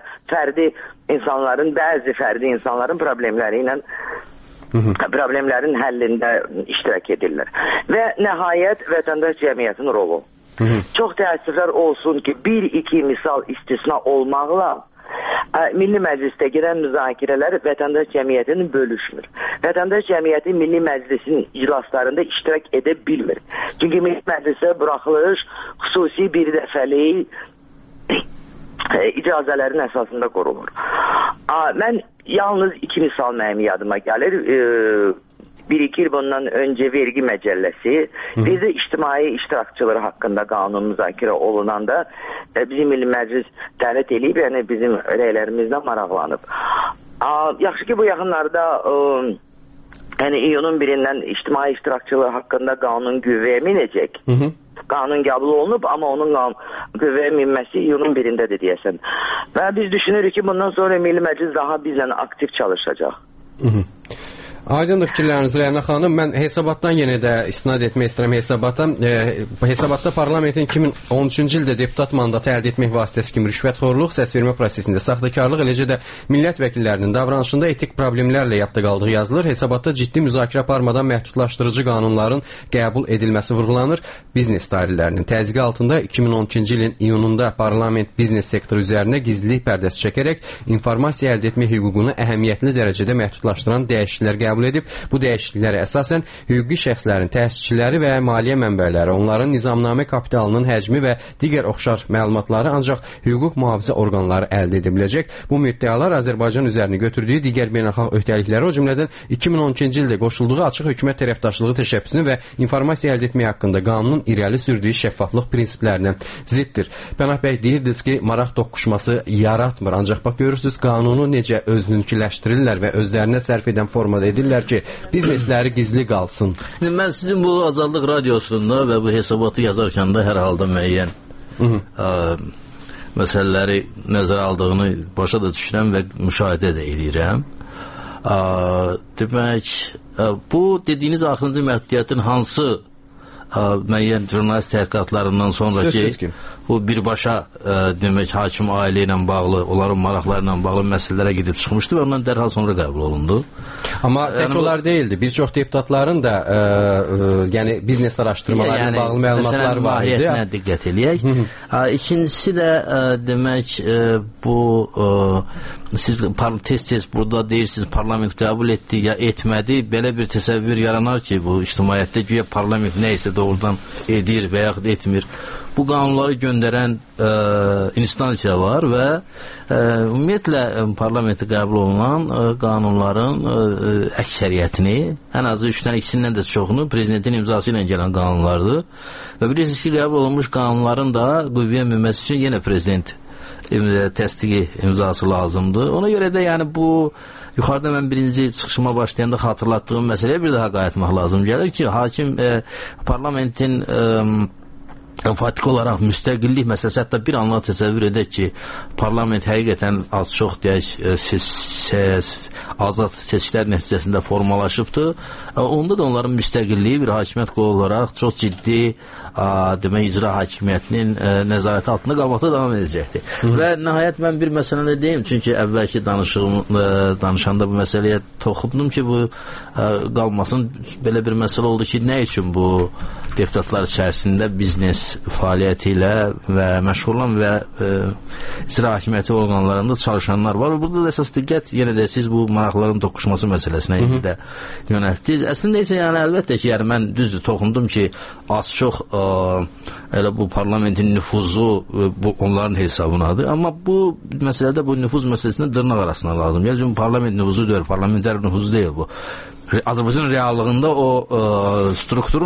S17: bəzi fərdi insanların problemləri ilə problemlərin həllində iştirak edirlər. Və nəhayət vətəndaş cəmiyyətin rolu. Çox təəssüflər olsun ki, bir-iki misal istisna olmaqla Milli Məclisdə gedən müzakirələr vətəndaş cəmiyyətini bölüşmür. Vətəndaş cəmiyyəti Milli Məclisin iclaslarında iştirak edə bilmir. Çünki Milli Məclisə buraxılış xüsusi bir dəfəlik icazələrin əsasında qorulur. Mən yalnız 2 misal mənim yadıma gəlir. 1-2 il bundan öncə vergi məcəlləsi, bir də ictimai iştirakçıları haqqında qanun müzakirə olunanda bizim Milli Məclis dəvət edib, yəni bizim rəylərimizdən maraqlanıb. Yaxşı ki, bu yaxınlarda yəni iyunun 1-dən ictimai iştirakçıları haqqında qanun qüvvəyə minəcək. Qanun qəbul olunub, amma onun qüvvəyə minməsi iyunun 1-dədir deyəsən. Və biz düşünürük ki, bundan sonra Milli Məclis daha bizlə aktiv çalışacaq.
S1: Aydındır fikirləriniz Rəna xanım. Mən hesabatdan yenə də istinad etmək istəyirəm hesabata. Hesabatda parlamentin 2013-cü ildə deputat mandatı əldə etmək vasitəsi kimi rüşvətxorluq, səsvermə prosesində saxtakarlıq, eləcə də millət vəkillərinin davranışında etik problemlərlə yadda qaldığı yazılır. Hesabatda ciddi müzakirə aparmadan məhdudlaşdırıcı qanunların qəbul edilməsi vurğulanır. Biznes dairələrinin təzyiqi altında 2012-ci ilin iyununda parlament biznes sektoru üzərinə gizlilik pərdəsi çəkərək informasiya əldə etmə hüququnu əhəmiyyətli dərəcədə məhdudlaşdıran dəyişikliklər qəbul edib. Bu dəyişikliklərə əsasən hüquqi şəxslərin təşkilləri və maliyyə mənbələri, onların nizamnamə kapitalının həcmi və digər oxşar məlumatları ancaq hüquq mühafizə orqanları əldə edə biləcək. Bu müddəalar Azərbaycan üzərinə götürdüyü digər beynəlxalq öhdəlikləri, o cümlədən 2012-ci ildə qoşulduğu açıq hökumət tərəfdaşlığı təşəbbüsünü və informasiya əldə etmək haqqında qanunun irəli sürdüyü şəffaflıq prinsiplərinə ziddir. Pənah bəy, deyirdiniz ki, maraq toqquşması yaratmır, ancaq bax görürsünüz qanunu necə özününkiləşdirirlər və özlərinə sərf edən formada edirlər ki, biznesləri gizli qalsın.
S3: Mən sizin bu Azadlıq Radiosunda və bu hesabatı yazarkən də hər halda müəyyən məsələləri nəzərə aldığını başa da düşürəm və müşahidə də edirəm. Demək, bu dediyiniz axırıncı məhdudiyyətin hansı müəyyən jurnalist təhqiqatlarından sonraki bu birbaşa demək hakim ailə ilə bağlı, onların maraqları ilə bağlı məsələlərə gedib çıxmışdı və ondan dərhal sonra qəbul olundu.
S1: Amma tək onlar deyildi. Bir çox deputatların da yəni biznes araşdırmalarına bağlı məlumatlar var idi.
S3: Mahiyyətinə diqqət eləyək. İkincisi də demək bu siz tez-tez burada deyirsiniz parlament qəbul etdi ya etmədi. Belə bir təsəvvür yaranar ki, bu ictimaiyyətdə güya parlament nə isə doğrudan edir və yaxud etmir. Bu qanunları göndərən instansiya var və ümumiyyətlə parlamenti qəbul olunan qanunların əksəriyyətini, ən azı 3-dən ikisindən də çoxunu prezidentin imzası ilə gələn qanunlardır. Və bilirsiniz ki, qəbul olunmuş qanunların da qüvvəyə minməsi üçün yenə prezident təsdiqi imzası lazımdır. Ona görə də yəni bu yuxarıda mən birinci çıxışıma başlayanda xatırlatdığım məsələyə bir daha qayıtmaq lazım gəlir ki, hakim parlamentin fatik olaraq müstəqillik məsələsi, hətta bir anla təsəvvür edək ki, parlament həqiqətən az-çox deyək azad seçkilər nəticəsində formalaşıbdır. Onda da onların müstəqilliyi bir hakimiyyət qolu olaraq çox ciddi demək icra hakimiyyətinin nəzarəti altında qalmaqda davam edəcəkdir. Və nəhayət mən bir məsələni deyim, çünki əvvəlki danışanda bu məsələyə toxundum ki, bu qalmasın. Belə bir məsələ oldu ki, nə üçün bu deputatlar içərisində biznes fəaliyyəti ilə və məşğul olan və icra hakimiyyəti orqanlarında çalışanlar var. Burada da əsas diqqət yenə də siz bu maraqların toqquşması məsələsinə də yönəltdiniz. Əslində isə yəni əlbəttə ki, yəni mən düzdür toxundum ki, az-çox elə bu parlamentin nüfuzu bu onların hesabınadır. Amma bu məsələdə bu nüfuz məsələsində dırnaq arasına lazım. Yəni parlament nüfuzu deyil, parlamentlər nüfuzu deyil bu. Azərbaycan reallığında o strukturun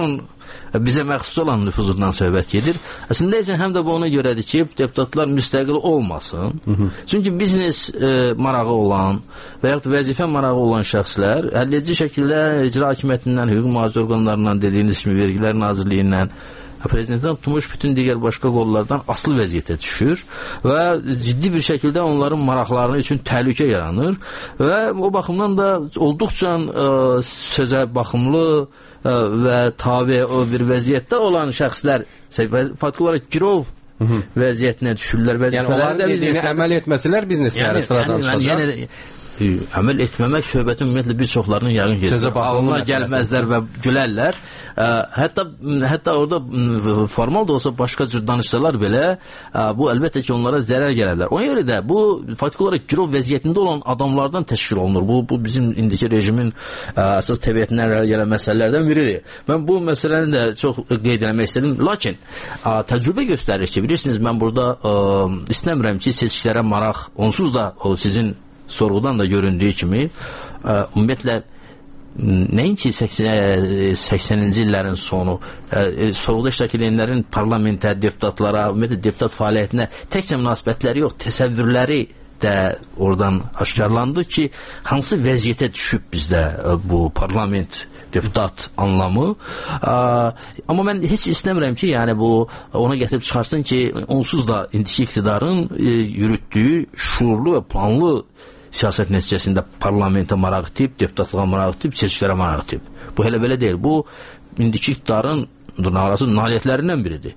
S3: bizə məxsus olan nüfuzundan söhbət gedir. Əslində isə həm də bu ona görədir ki, deputatlar müstəqil olmasın. Çünki biznes marağı olan və yaxud vəzifə marağı olan şəxslər həlledici şəkildə icra hakimiyyətindən, hüquq mühafizə orqanlarından, dediyiniz kimi Vergilər Nazirliyindən, prezidentdən tutmuş bütün digər başqa qollardan asılı vəziyyətə düşür və ciddi bir şəkildə onların maraqları üçün təhlükə yaranır və o baxımdan da olduqca sözə baxımlı və tabe o bir vəziyyətdə olan şəxslər faktiki olaraq girov vəziyyətinə düşürlər.
S1: Yəni onların dediyini əməl etməsələr biznesləri sıradan çıxacaq.
S3: Əməl etməmək söhbətin ümumiyyətlə bir çoxlarının yəqin geçir. Ağlına gəlməzlər və gülərlər. Hətta orada formal da olsa başqa cür danışsalar belə bu əlbəttə ki onlara zərər gələ bilər. Ona görə də bu faktiki olaraq girov vəziyyətində olan adamlardan təşkil olunur. Bu bizim indiki rejimin əsas təbiətindən gələn məsələlərdən biridir. Mən bu məsələni də çox qeyd etmək istədim. Lakin təcrübə göstərir ki, bilirsiniz mən burada istəmirəm ki seçkilərə maraq onsuz da o sizin sorğudan da göründüyü kimi ümumiyyətlə nəinki 80-ci illərin sonu sorğuda iştirak edənlərin parlamentə, deputatlara, ümumiyyətlə deputat fəaliyyətinə təkcə münasibətləri yox, təsəvvürləri də oradan aşkarlandı ki, hansı vəziyyətə düşüb bizdə bu parlament deputat anlamı. Amma mən heç istəmirəm ki, yəni bu ona gətirib çıxarsın ki, onsuz da indiki iqtidarın yürütdüyü şuurlu və planlı siyasət nəticəsində parlamentə maraq itib, deputatlığa maraq itib, seçkilərə maraq itib. Bu elə belə deyil. Bu indiki iqtidarın nailiyyətlərindən biridir.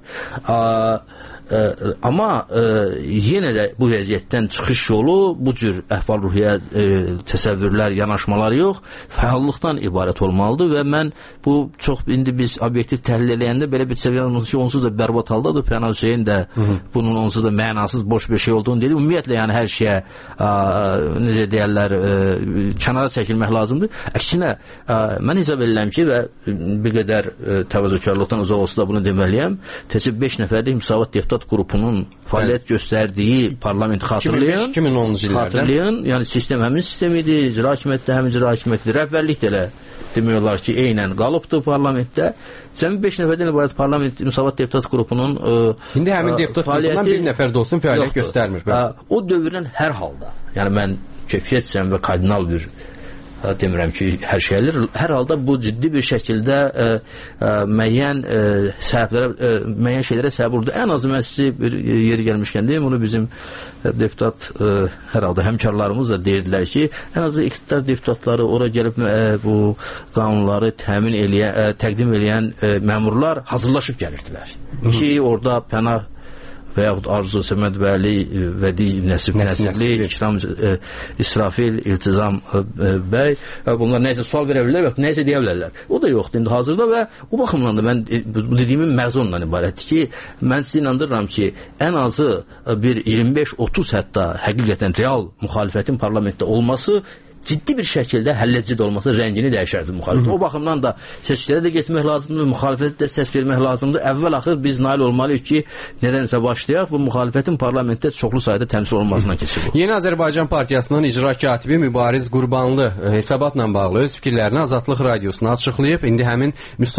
S3: Amma yenə də bu vəziyyətdən çıxış yolu bu cür əhval-ruhiyyə təsəvvürlər, yanaşmalar yox, fəallıqdan ibarət olmalıdır və mən bu çox indi biz obyektiv təhlil edəndə belə bir səviyyənin ki, onsuz da bərbad haldadır. Pəna Hüseyin də bunun onsuz da mənasız, boş bir şey olduğunu dedi. Ümumiyyətlə, yəni hər şeyə necə deyərlər, kənara çəkilmək lazımdır. Əksinə, mən hesab edirəm ki, və bir qədər təvazökarlıqdan uzaq olsa da bunu deməliyəm, təcib 5 nəfərlik Müsavat deputat qrupunun fəaliyyət göstərdiyi parlamenti xatırlayın, yəni sistem həmin sistem idi, icra hakimiyyətdə həmin icra hakimiyyətdir, rəhbərlik də elə demək olar ki, eynən qalıbdır parlamentdə. Cəmi 5 nəfərdən ibarət parlament Müsavat deputat qrupunun
S1: İndi həmin deputat qrupundan bir nəfər də olsun fəaliyyət göstərmir.
S3: O dövrdən hər halda, yəni mən keyfiyyətsəm və kardinal bir demirəm ki, hər şeylər, hər halda bu ciddi bir şəkildə müəyyən şeylərə səbəb oldu. Ən azı mən sizi bir yeri gəlmişkən deyim, bunu bizim deputat hər halda həmkarlarımız da deyirdilər ki, ən azı iqtidar deputatları ora gəlib bu qanunları təqdim eləyən məmurlar hazırlaşıb gəlirdilər. Ki, orada Pənah və yaxud Arzu Səmədbəli və Nəsibli, İkram İsrafil, İltizam bəy bunlar nəyəsə sual verə bilirlər və nəyəsə deyə bilərlər. O da yoxdur indi hazırda və o baxımdan da mən dediyimin məzmunundan ibarətdir ki, mən sizi inandırıram ki, ən azı bir 25-30 hətta həqiqətən real müxalifətin parlamentdə olması ciddi bir şəkildə həlledici olması rəngini dəyişərdi müxalifət. O baxımdan da seçkilərə də getmək lazımdır, müxalifətə də səs vermək lazımdır. Əvvəl-axır biz nail olmalıyıq ki, nədənsə başlayaq, bu müxalifətin parlamentdə çoxlu sayda təmsil olunmasından keçir bu.
S1: Yeni Azərbaycan Partiyasının icra katibi Mübariz Qurbanlı hesabatla bağlı öz fikirlərini Azadlıq Radiosuna açıqlayıb. İndi həmin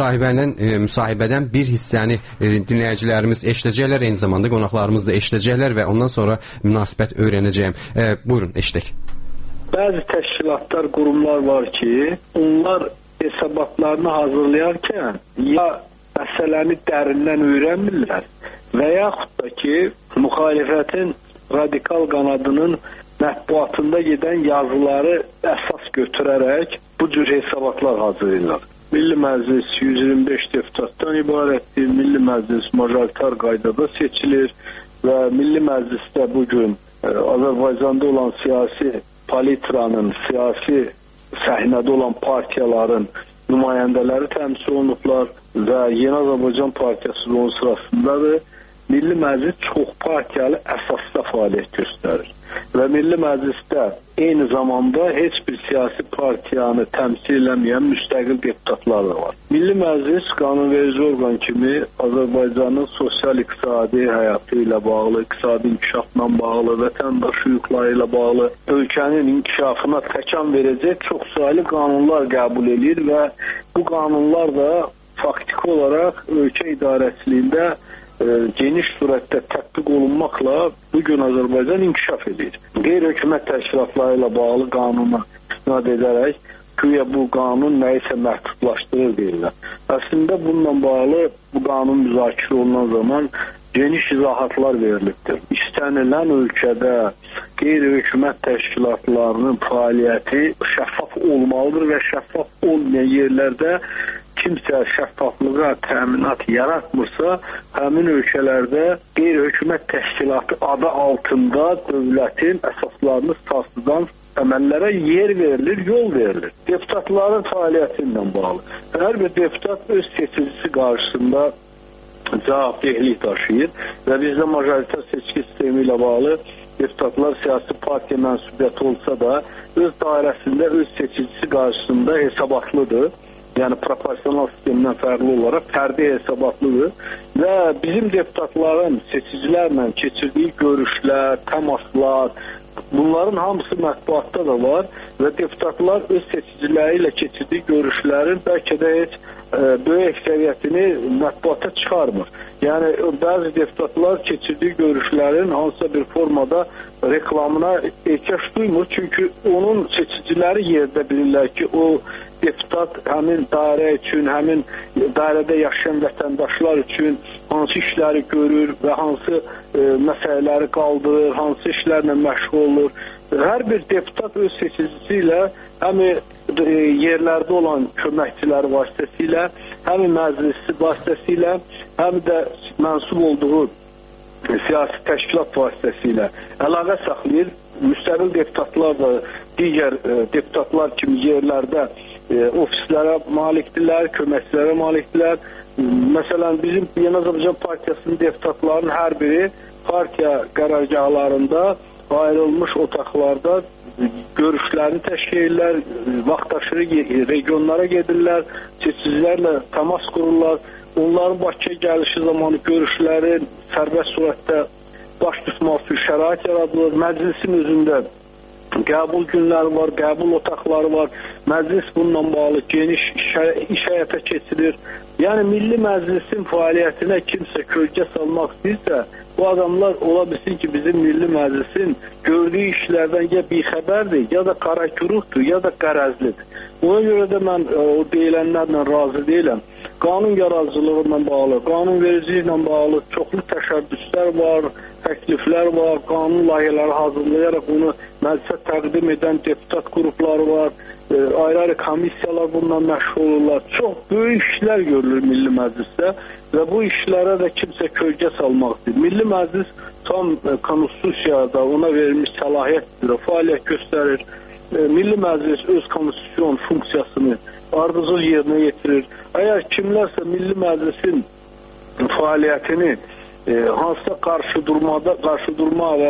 S1: müsahibədən bir hissəni dinləyicilərimiz eşidəcəklər, eyni zamanda qonaqlarımız da eşidəcəklər və ondan sonra münasibət öyrənəcəyim. Buyurun, eşidək.
S18: Bəzi təşkilatlar, qurumlar var ki, onlar hesabatlarını hazırlayarkən ya məsələni dərindən öyrənmirlər və yaxud da ki, müxalifətin radikal qanadının mətbuatında gedən yazıları əsas götürərək bu cür hesabatlar hazırlayırlar. Milli Məclis 125 deputatdan ibarətdir, Milli Məclis majoritar qaydada seçilir və Milli Məclisdə bugün Azərbaycanda olan siyasi palitranın, siyasi səhnədə olan partiyaların nümayəndələri təmsil olunublar və Yeni Azərbaycan Partiyası onun sırasındadır. Milli Məclis çox partiyalı əsasda fəaliyyət göstərir və Milli Məclisdə eyni zamanda heç bir siyasi partiyanı təmsil eləməyən müstəqil deputatlar da var. Milli Məclis qanunverici orqan kimi Azərbaycanın sosial-iqtisadi həyatı ilə bağlı, iqtisadi inkişafla bağlı, vətəndaş hüquqları ilə bağlı ölkənin inkişafına təkan verəcək çox saylı qanunlar qəbul edir və bu qanunlar da faktiki olaraq ölkə idarəçiliyində geniş surətdə tətbiq olunmaqla bugün Azərbaycan inkişaf edir. Qeyri-hökumət təşkilatları ilə bağlı qanuna istinad edərək güya bu qanun nəyisə məhdudlaşdırır deyirlər. Əslində bununla bağlı bu qanun müzakirə olunan zaman geniş izahatlar verilibdir. İstənilən ölkədə qeyri-hökumət təşkilatlarının fəaliyyəti şəffaf olmalıdır və şəffaf olmayan yerlərdə kimsə şəffaflığa təminat yaratmırsa, həmin ölkələrdə qeyri-hökumət təşkilatı adı altında dövlətin əsaslarını sarsıdan əməllərə yer verilir, yol verilir. Deputatların fəaliyyəti ilə bağlı. Hər bir deputat öz seçicisi qarşısında cavabdehlik daşıyır və bizdə majoritar seçki sistemi ilə bağlı deputatlar siyasi partiya mənsubiyyəti olsa da öz dairəsində öz seçicisi qarşısında hesabatlıdır. Yəni proporsional sistemdən fərqli olaraq fərdi hesabatlıdır və bizim deputatların seçicilərlə keçirdiyi görüşlər, təmaslar, bunların hamısı mətbuatda da var və deputatlar öz seçiciləri ilə keçirdiyi görüşlərin bəlkə də heç böyük əksəriyyətini mətbuata çıxarmır. Yəni bəzi deputatlar keçirdiyi görüşlərin hansısa bir formada reklamına ehtiyac duymur. Çünki onun seçiciləri yerdə bilirlər ki, o deputat həmin dairə üçün, həmin dairədə yaşayan vətəndaşlar üçün hansı işləri görür və hansı məsələləri qaldırır, hansı işlərlə məşğul olur. Hər bir deputat öz seçicisi ilə həm yerlərdə olan köməkçiləri vasitəsilə, həm məclisi vasitəsilə, həm də mənsub olduğu siyasi təşkilat vasitəsilə əlaqə saxlayır. Müstəqil deputatlar da digər deputatlar kimi yerlərdə ofislərə malikdirlər, köməkçilərə malikdirlər. Məsələn, bizim Yeni Azərbaycan Partiyasının deputatlarının hər biri partiya qərargahlarında ayrılmış otaqlarda görüşlərini təşkil edirlər, vaxtaşırı regionlara gedirlər, seçicilərlə təmas qururlar. Onların Bakıya gəlişi zamanı görüşlərin sərbəst surətdə baş tutması üçün şərait yaradılır. Məclisin özündə qəbul günləri var, qəbul otaqları var. Məclis bununla bağlı geniş iş həyata keçirir. Yəni Milli Məclisin fəaliyyətinə kimsə kölgə salmaq istəyirsə, bu adamlar ola bilsin ki, bizim Milli Məclisin gördüyü işlərdən ya bixəbərdir, ya da qarakuruqdur, ya da qərəzlidir. Ona görə də mən o deyilənlərlə razı deyiləm. Qanun yaradıcılığı ilə bağlı, qanun vericiliyi ilə bağlı çoxlu təşəbbüslər var, təkliflər var, qanun layihələri hazırlayaraq onu məclisə təqdim edən deputat qrupları var, ayrı-ayrı komissiyalar bununla məşğul olurlar. Çox böyük işlər görülür Milli Məclisdə və bu işlərə də kimsə kölgə salmaq istəyir. Milli Məclis tam konstitusiyada ona verilmiş səlahiyyətdir, fəaliyyət göstərir. Milli Məclis öz konstitusiyon funksiyasını ardıcıl yerinə yetirir. Əgər kimlərsə Milli Məclisin fəaliyyətini hansısa qarşı durma və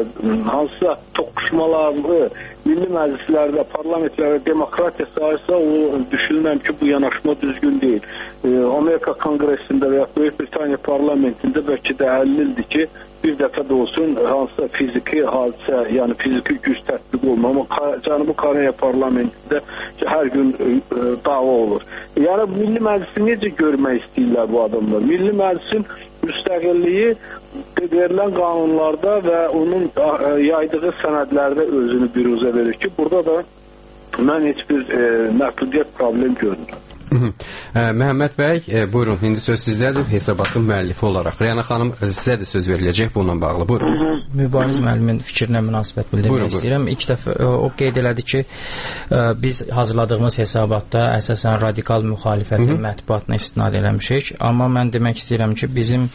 S18: hansısa toqquşmalarını Milli Məclislərdə, parlamentlərdə demokratiya sayırsa, o düşünürəm ki, bu yanaşma düzgün deyil. Amerika Konqresində və ya Böyük Britaniya parlamentində bəlkə də 50 ildir ki, bir dəfə də olsun hansısa fiziki hadisə, yəni fiziki güc tətbiq olmur. Amma Cənubi Koreya parlamentində hər gün dava olur. Yəni Milli Məclisi necə görmək istəyirlər bu adamlar? Milli Məclisin müstəqilliyi verilən qanunlarda və onun yaydığı sənədlərdə özünü biruzə verir ki, burada da mən heç bir məhdudiyyət problem görmürəm.
S1: Məhəmməd bəy, buyurun, indi söz sizdədir, hesabatın müəllifi olaraq. Rəna xanım, sizə də söz veriləcək bununla bağlı. Buyurun.
S2: Mübariz müəllimin fikrinə münasibət bildirmək istəyirəm. İlk dəfə o qeyd elədi ki, biz hazırladığımız hesabatda əsasən radikal müxalifətin mətbuatına istinad eləmişik. Amma mən demək istəyirəm ki,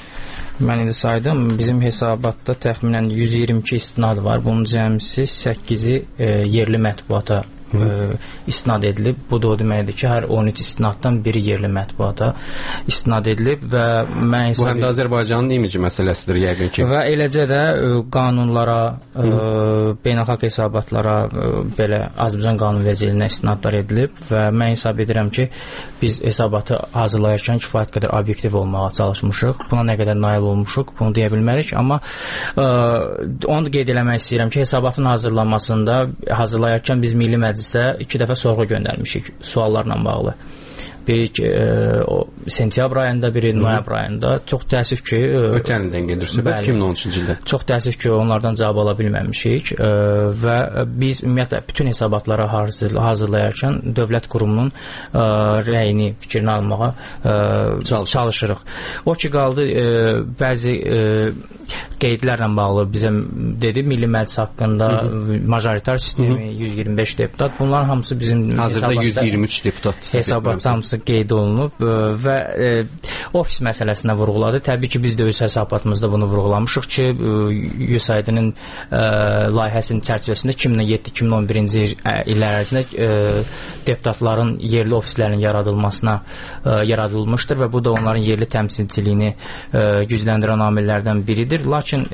S2: mən indi saydım, bizim hesabatda təxminən 122 istinad var. Bunun cəmsi 8-i yerli mətbuata istinad edilib. Bu da o deməkdir ki, hər 13 istinaddan biri yerli mətbuata istinad edilib və mən
S1: bu həm də Azərbaycanın imici məsələsidir yəqin ki.
S2: Və eləcə də qanunlara, beynəlxalq hesabatlara, belə Azərbaycan qanunvericiliyinə istinadlar edilib və mən hesab edirəm ki, biz hesabatı hazırlayarkən kifayət qədər obyektiv olmağa çalışmışıq. Buna nə qədər nail olmuşuq, bunu deyə bilmərik, amma onu da qeyd eləmək istəyirəm ki, hesabatın hazırlanmasında hazırlayarkən biz Milli Məclisə 2 dəfə sorğu göndərmişik suallarla bağlı. Biri sentyabr ayında, biri noyabr ayında. Çox təəssüf ki,
S1: ötən ildən gedir söhbət 2013-cü ildə.
S2: Çox təəssüf ki, onlardan cavab ala bilməmişik və biz ümumiyyətlə bütün hesabatlara hazırlayarkən dövlət qurumunun rəyini, fikrini almağa çalışırıq. O ki qaldı bəzi qeydlərlə bağlı bizə dedi, Milli Məclis haqqında majoritar sistemi, 125 deputat, bunların hamısı bizim
S1: hazırda 123 deputat
S2: hesabatda hamısı qeyd olunub və ofis məsələsinə vurğuladı. Təbii ki, biz də öz hesabatımızda bunu vurğulamışıq ki, USAID-nin layihəsinin çərçivəsində 2007-2011-ci illər ərzində deputatların yerli ofislərinin yaradılmışdır və bu da onların yerli təmsilçiliyini gücləndirən amillərdən biridir. Lakin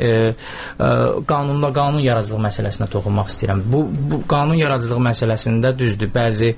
S2: qanun yaradıcılıq məsələsinə toxunmaq istəyirəm. Bu qanun yaradıcılıq məsələsində düzdür, bəzi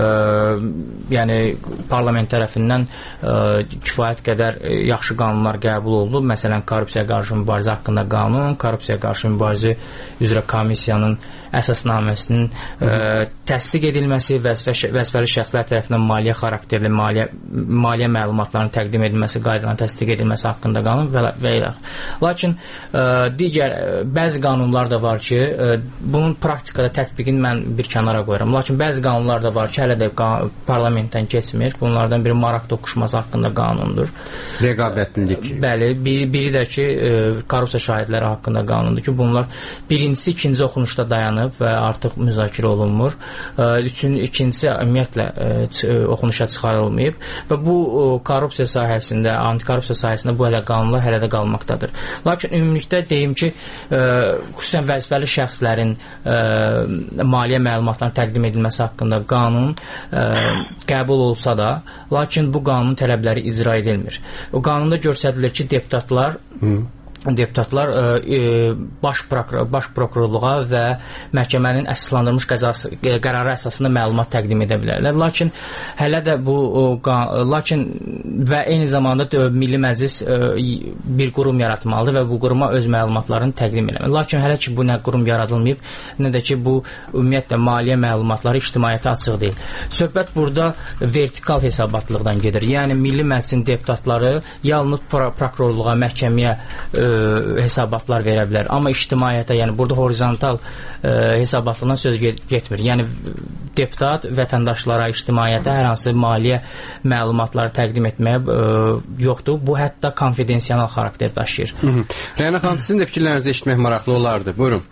S2: yəni parlament tərəfindən kifayət qədər yaxşı qanunlar qəbul olunub. Məsələn, korrupsiya qarşı mübarizə haqqında qanun, korrupsiya qarşı mübarizə üzrə komissiyanın əsasnaməsinin təsdiq edilməsi, vəzifəli şəxslər tərəfindən maliyyə xarakterli maliyyə məlumatlarının təqdim edilməsi, qaydaların təsdiq edilməsi haqqında qanun və ilə. Lakin digər bəzi qanunlar da var ki, bunun praktikada tətbiqini mən bir kənara qoyuram. Lakin bəzi qanunlar da var ki, hələ də parlamentdən keçmir. Bunlardan biri maraq toqquşması haqqında qanundur.
S1: Rəqabətlilik.
S2: Bəli, biri də ki, korrupsiya şahidləri haqqında qanundur ki, bunlar birincisi, ikinci oxunuşda dayanıb və artıq müzakirə olunmur. İkincisi, ümumiyyətlə oxunuşa çıxarılmayıb və bu korrupsiya sahəsində, antikorrupsiya sahəsində bu qanunlar hələ də qalmaqdadır. Lakin ümumilikdə deyim ki, xüsusən vəzifəli şəxslərin maliyyə məlumatlarının təqdim edilməsi haqqında qanun qəbul olsa da, lakin bu qanun tələbləri icra edilmir. O qanunda göstərilir ki, deputatlar baş prokurorluğa və məhkəmənin əsaslandırılmış qərarı əsasında məlumat təqdim edə bilərlər. Lakin hələ də və eyni zamanda Milli Məclis bir qurum yaratmalıdır və bu quruma öz məlumatlarını təqdim etməlidir. Lakin hələ ki, bu nə qurum yaradılmayıb, nə də ki, bu ümumiyyətlə maliyyə məlumatları ictimaiyyətə açıq deyil. Söhbət burada vertikal hesabatlıqdan gedir. Yəni Milli Məclisin deputatları yalnız prokurorluğa, məhkəməyə hesabatlar verə bilər. Amma ictimaiyyətə, yəni burada horizontal hesabatlığından söz getmir. Yəni deputat vətəndaşlara, ictimaiyyətə hər hansı maliyyə məlumatları təqdim etməyə yoxdur. Bu hətta konfidensial xarakter daşıyır.
S1: Rəna xanım, sizin də fikirlərinizi eşitmək maraqlı olardı. Buyurun.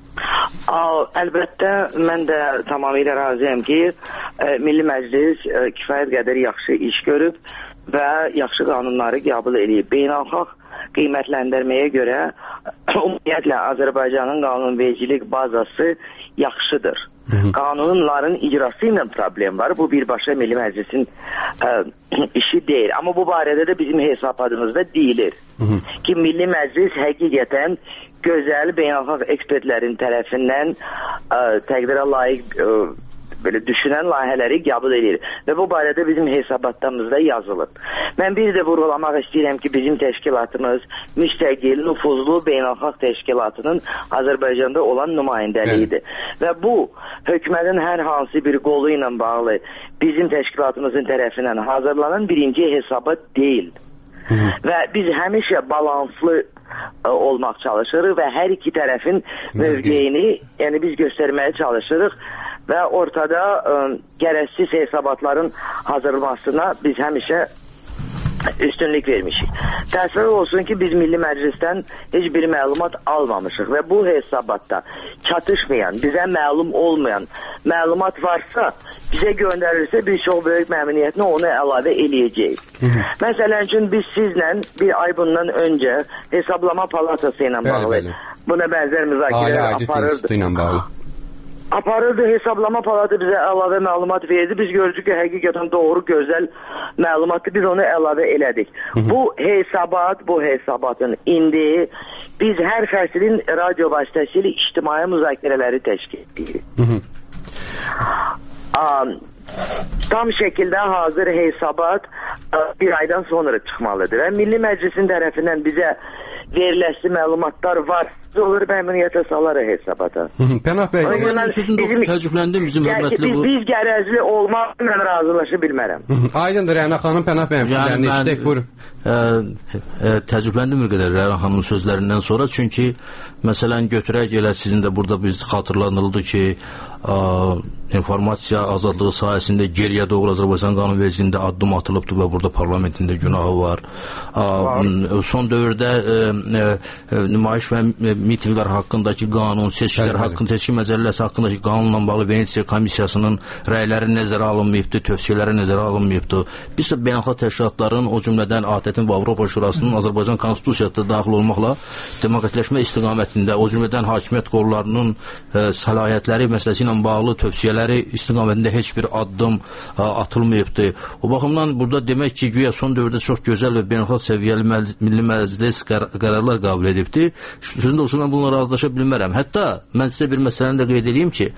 S17: Əlbəttə, mən də tamamilə razıyam ki, Milli Məclis kifayət qədər yaxşı iş görüb və yaxşı qanunları qəbul edib. Beynəlxalq qiymətləndirməyə görə ümumiyyətlə Azərbaycanın qanunvericilik bazası yaxşıdır. Qanunların icrası ilə problem var. Bu birbaşa Milli Məclisin işi deyil. Amma bu barədə də bizim hesabatımızda deyilir ki, Milli Məclis həqiqətən gözəl beynəlxalq ekspertlərin tərəfindən təqdirə layiq belə düşünən layihələri qəbul edir və bu barədə bizim hesabatlarımızda yazılıb. Mən bir də vurğulamaq istəyirəm ki, bizim təşkilatımız müstəqil, nüfuzlu beynəlxalq təşkilatının Azərbaycanda olan nümayəndəliyidir. Və bu, hökumətin hər hansı bir qolu ilə bağlı bizim təşkilatımızın tərəfindən hazırlanan birinci hesabat deyil. Və biz həmişə balanslı olmaq çalışırıq və hər iki tərəfin mövqeyini biz göstərməyə çalışırıq və ortada gərəksiz hesabatların hazırlanmasına biz həmişə üstünlük vermişik. Təəssüf olsun ki, biz Milli Məclisdən heç bir məlumat almamışıq və bu hesabatda çatışmayan, bizə məlum olmayan məlumat varsa, bizə göndərilirsə biz çox böyük məmnuniyyətlə onu əlavə eləyəcəyik. Məsələn üçün biz sizlə bir ay bundan öncə hesablama palatası ilə bağlı buna bənzər müzakirələr aparırdı, hesablama palatı bizə əlavə məlumat verdi. Biz gördük ki, həqiqətən doğru, gözəl məlumatı biz onu əlavə elədik. Bu hesabatın indi biz hər fəslin radio vasitəsilə ictimai müzakirələri təşkil edirik. Tam şəkildə hazır hesabat bir aydan sonra çıxmalıdır və Milli Məclisin tərəfindən bizə veriləsi məlumatlar var yardımcı olur, məmnuniyyətlə salarıq hesabata.
S1: Pənah bəy,
S3: sözün dostu təəccübləndim bizim hörmətli bu.
S17: Biz qərəzli olmaq mən razılaşa bilmərəm.
S1: Aydındır Rəna xanım, Pənah bəy fikirlərini işlək, buyurun.
S3: Təəccübləndim bir qədər Rəna xanımın sözlərindən sonra, çünki məsələn götürək elə sizin də burada biz xatırlanıldı ki, informasiya azadlığı sahəsində geriyə doğru Azərbaycan qanunvericiliyində addım atılıbdır və burada parlamentində günahı var. Son dövrdə nümayiş və mitinglər haqqındakı qanun, seçkiler haqqında, seçki məcəlləsi haqqındakı qanunla bağlı Venesiya komissiyasının rəyləri nəzərə alınmayıbdır, tövsiyələri nəzərə alınmayıbdır. Biz beynəlxalq təşkilatların, o cümlədən ATƏT-in və Avropa Şurasının Azərbaycan konstitusiyasına daxil olmaqla demokratləşmə istiqamətində, o cümlədən hakimiyyət qollarının səlahiyyətləri məsələsi ilə bağlı tövsiyələri istiqamətində heç bir addım atılmayıbdır. O baxımdan burada demək ki, güya son dövrdə çox gözəl və beynəlxalq səviyyəli Milli Məclis qərarlar qəbul edibdir. Sözün doğrusu mən bununla razılaşa bilmərəm. Hətta mən sizə bir məsələni də qeyd edeyim ki,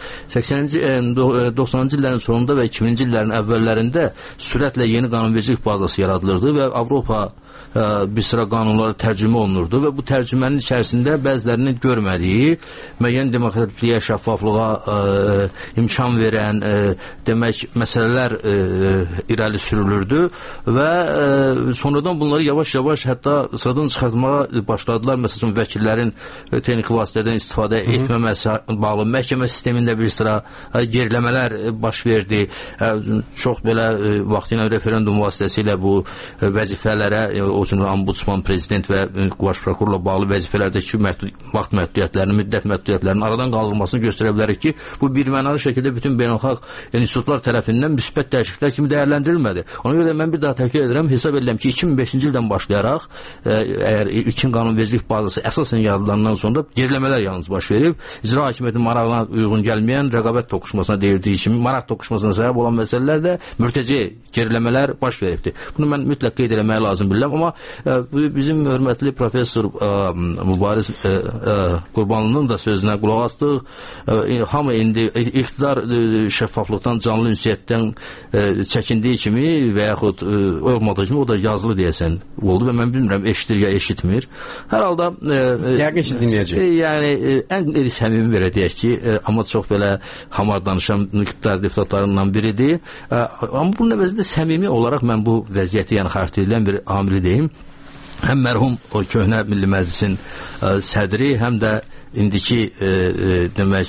S3: 90-cı illərin sonunda və 2000-ci illərin əvvəllərində sürətlə yeni qanunvericilik bazası yaradılırdı və Avropa bir sıra qanunlara tərcümə olunurdu və bu tərcümənin içərisində bəzilərinin görmədiyi, müəyyən demokratikliyə, şəffaflığa imkan verən demək məsələlər irəli sürülürdü və sonradan bunları yavaş-yavaş hətta sıradan çıxartmağa başladılar. Məsələn, vəkillərin texniki vasitədən istifadə etməməsi bağlı məhkəmə sistemində bir sıra geriləmələr baş verdi. Çox belə vaxtı ilə referendum vasitəsilə bu vəzifələrə, o cümlə ombudsman, prezident və baş prokurorla bağlı vəzifələrdəki vaxt məhdudiyyətlərinin, müddət məhdudiyyətlərinin aradan qaldırılmasını göstərə bilərik ki, bu birmənalı şəkildə bütün beynəlxalq institutlar tərəfindən müsbət dəyişikliklər kimi dəyərləndirilmədi. Ona görə mən bir daha təkrar edirəm, hesab edirəm ki, 2005-ci ildən başlayaraq əgər ilkin qanunvericilik bazası əsasən yaradılandan sonra geriləmələr yalnız baş verib, icra hakimiyyətinin marağına uyğun gəlməyən rəqabət toqquşmasına deyildiyi kimi, maraq toqquşmasına səbəb olan məsələlər də mürtəci geriləmələr baş veribdir. Bunu mən mütləq qeyd eləməyə lazım bilirəm, amma bizim hörmətli professor Mübariz Qurbanlının da sözünə qulaq astıq. Hamı indi iqtidar şəffaflıqdan, canlı ünsiyyətdən çəkindiyi kimi və yaxud olmadığı kimi o da yazılı deyəsən oldu və mən bilmirəm eşitir ya eşitmir. Hər halda
S1: yəqin dinləyəcək.
S3: Yəni ən səmimi belə deyək ki, amma çox belə hamar danışan iqtidar deputatlarından biridir. Amma bunun əvəzində səmimi olaraq mən bu vəziyyəti yəni xarakter edən bir amili deyim. Həm mərhum o köhnə Milli Məclisin sədri, həm də indiki demək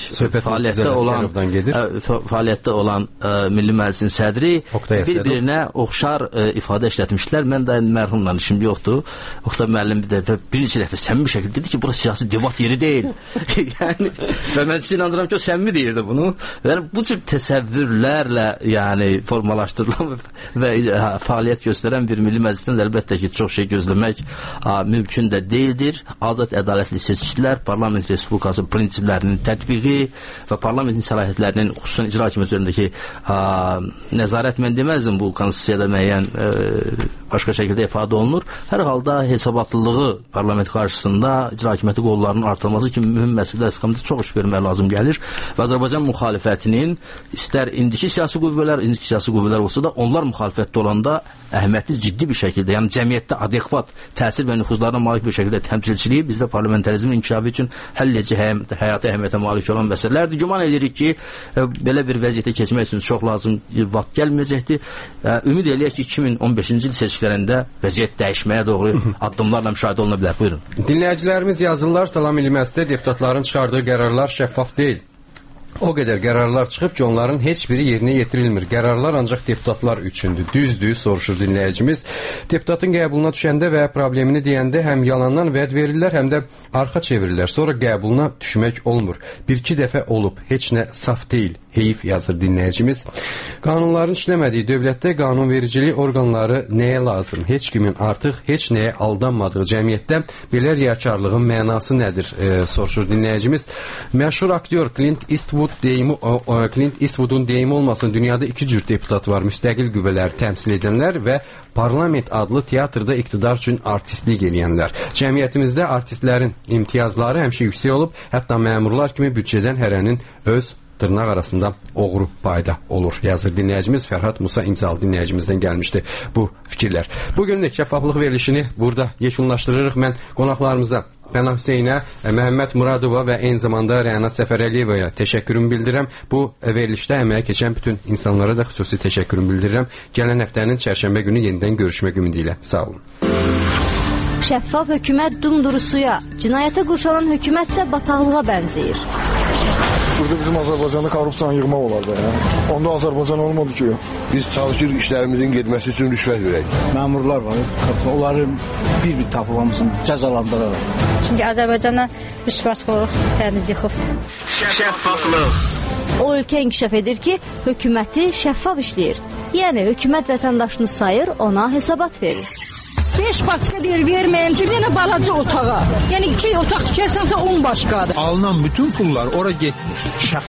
S3: fəaliyyətdə olan Milli Məclisin sədri bir-birinə oxşar ifadə işlətmişlər. Mən də mərhumla işim yoxdur. Oxtay müəllim bir dəfə, birinci dəfə səmimi şəkildə dedi ki, burası siyasi debat yeri deyil. Yəni, və mən sizi inandıram ki, o səmimi deyirdi bunu. Yəni, bu cür təsəvvürlərlə yəni, formalaşdırılan və fəaliyyət göstərən bir Milli Məclisdən əlbəttə ki, çox şey gözləmək mümkün də deyildir. Azad, ədalətli seçkilər, parlament Respublikası prinsiplərinin tətbiqi və parlamentin səlahiyyətlərinin xüsusən icra hakimiyyəti üzərindəki nəzarət mən deməzdim, bu konstitusiyada müəyyən başqa şəkildə ifadə olunur. Hər halda hesabatlılığı parlament qarşısında icra hakimiyyəti qollarının artırılması kimi mühüm məsələlər istiqamətində çox iş görmək lazım gəlir və Azərbaycan müxalifətinin istər indiki siyasi qüvvələr olsa da onlar müxalifətdə olanda əhəmiyyətli ciddi bir şəkildə, yəni cəmiyyətdə adekvat təsir və nüfuzlarına malik bir şəkildə təmsilçiliyi bizdə parlamentarizmin inkişafı üçün həll edici həyati əhəmiyyətə malik olan məsələlərdir. Güman edirik ki, belə bir vəziyyətə keçmək üçün çox lazım vaxt gəlməyəcəkdir. Ümid eləyək ki, 2015-ci il seçkilərində vəziyyət dəyişməyə doğru addımlarla müşahidə oluna bilər. Buyurun.
S1: Dinləyicilərimiz yazırlar, Salam İl Məsciddə deputatların çıxardığı qərarlar şəffaf deyil. O qədər qərarlar çıxıb ki, onların heç biri yerinə yetirilmir. Qərarlar ancaq deputatlar üçündür. Düzdür, soruşur dinləyicimiz. Deputatın qəbuluna düşəndə və problemini deyəndə həm yalandan vəd verirlər, həm də arxa çevirirlər. Sonra qəbuluna düşmək olmur. Bir-iki dəfə olub, heç nə saf deyil. Heyif yazır dinləyicimiz. Qanunların işləmədiyi dövlətdə qanunvericilik orqanları nəyə lazım? Heç kimin artıq heç nəyə aldanmadığı cəmiyyətdə belə riyakarlığın mənası nədir? Soruşur dinləyicimiz. Məşhur aktyor Clint Eastwood'un deyimi olmasın, dünyada iki cür deputat var. Müstəqil qüvvələri təmsil edənlər və parlament adlı teatrda iqtidar üçün artistlik eləyənlər. Cəmiyyətimizdə artistlərin imtiyazları həmişə yüksək olub, hətta məmurlar kimi büdcədən hərənin öz dırnaq arasında oğru payda olur. Yazır dinləyicimiz Fərhad Musa imzalı dinləyicimizdən gəlmişdi bu fikirlər. Bugünlük şəffaflıq verilişini burada yekunlaşdırırıq. Mən qonaqlarımıza Pənah Hüseynə, Məhəmməd Muradova və eyni zamanda Rəyanat Səfərəliyevaya təşəkkürümü bildirirəm. Bu verilişdə əməyə keçən bütün insanlara da xüsusi təşəkkürümü bildirirəm. Gələn həftənin çərşənbə günü yenidən görüşmək ümidi ilə. Sağ olun.
S4: Şəffaf hökumət dumduru suya, cinayətə qurşanan hökumətsə bataqlığa bənzəyir.
S19: Burada bizim Azərbaycanda korrupsiyanı yığmaq olar da ya. Onda Azərbaycan olmadı ki. Biz çalışırıq işlərimizin getməsi üçün rüşvət verək.
S10: Məmurlar var, onları bir tapılamısın, cəzalandıraraq.
S14: Çünki Azərbaycana rüşvətxorluq təmiz yıxıbdır.
S16: Şəffaflıq.
S4: O ölkə inkişaf edir ki, hökuməti şəffaf işləyir. Yəni, hökumət vətəndaşını sayır, ona hesabat verir.
S9: 5 başqa deyir verməyim ki, yenə balaca otağa. Yəni 2 otaq tikərsənsə 10 başqadır.
S10: Alınan bütün pullar ora getmir.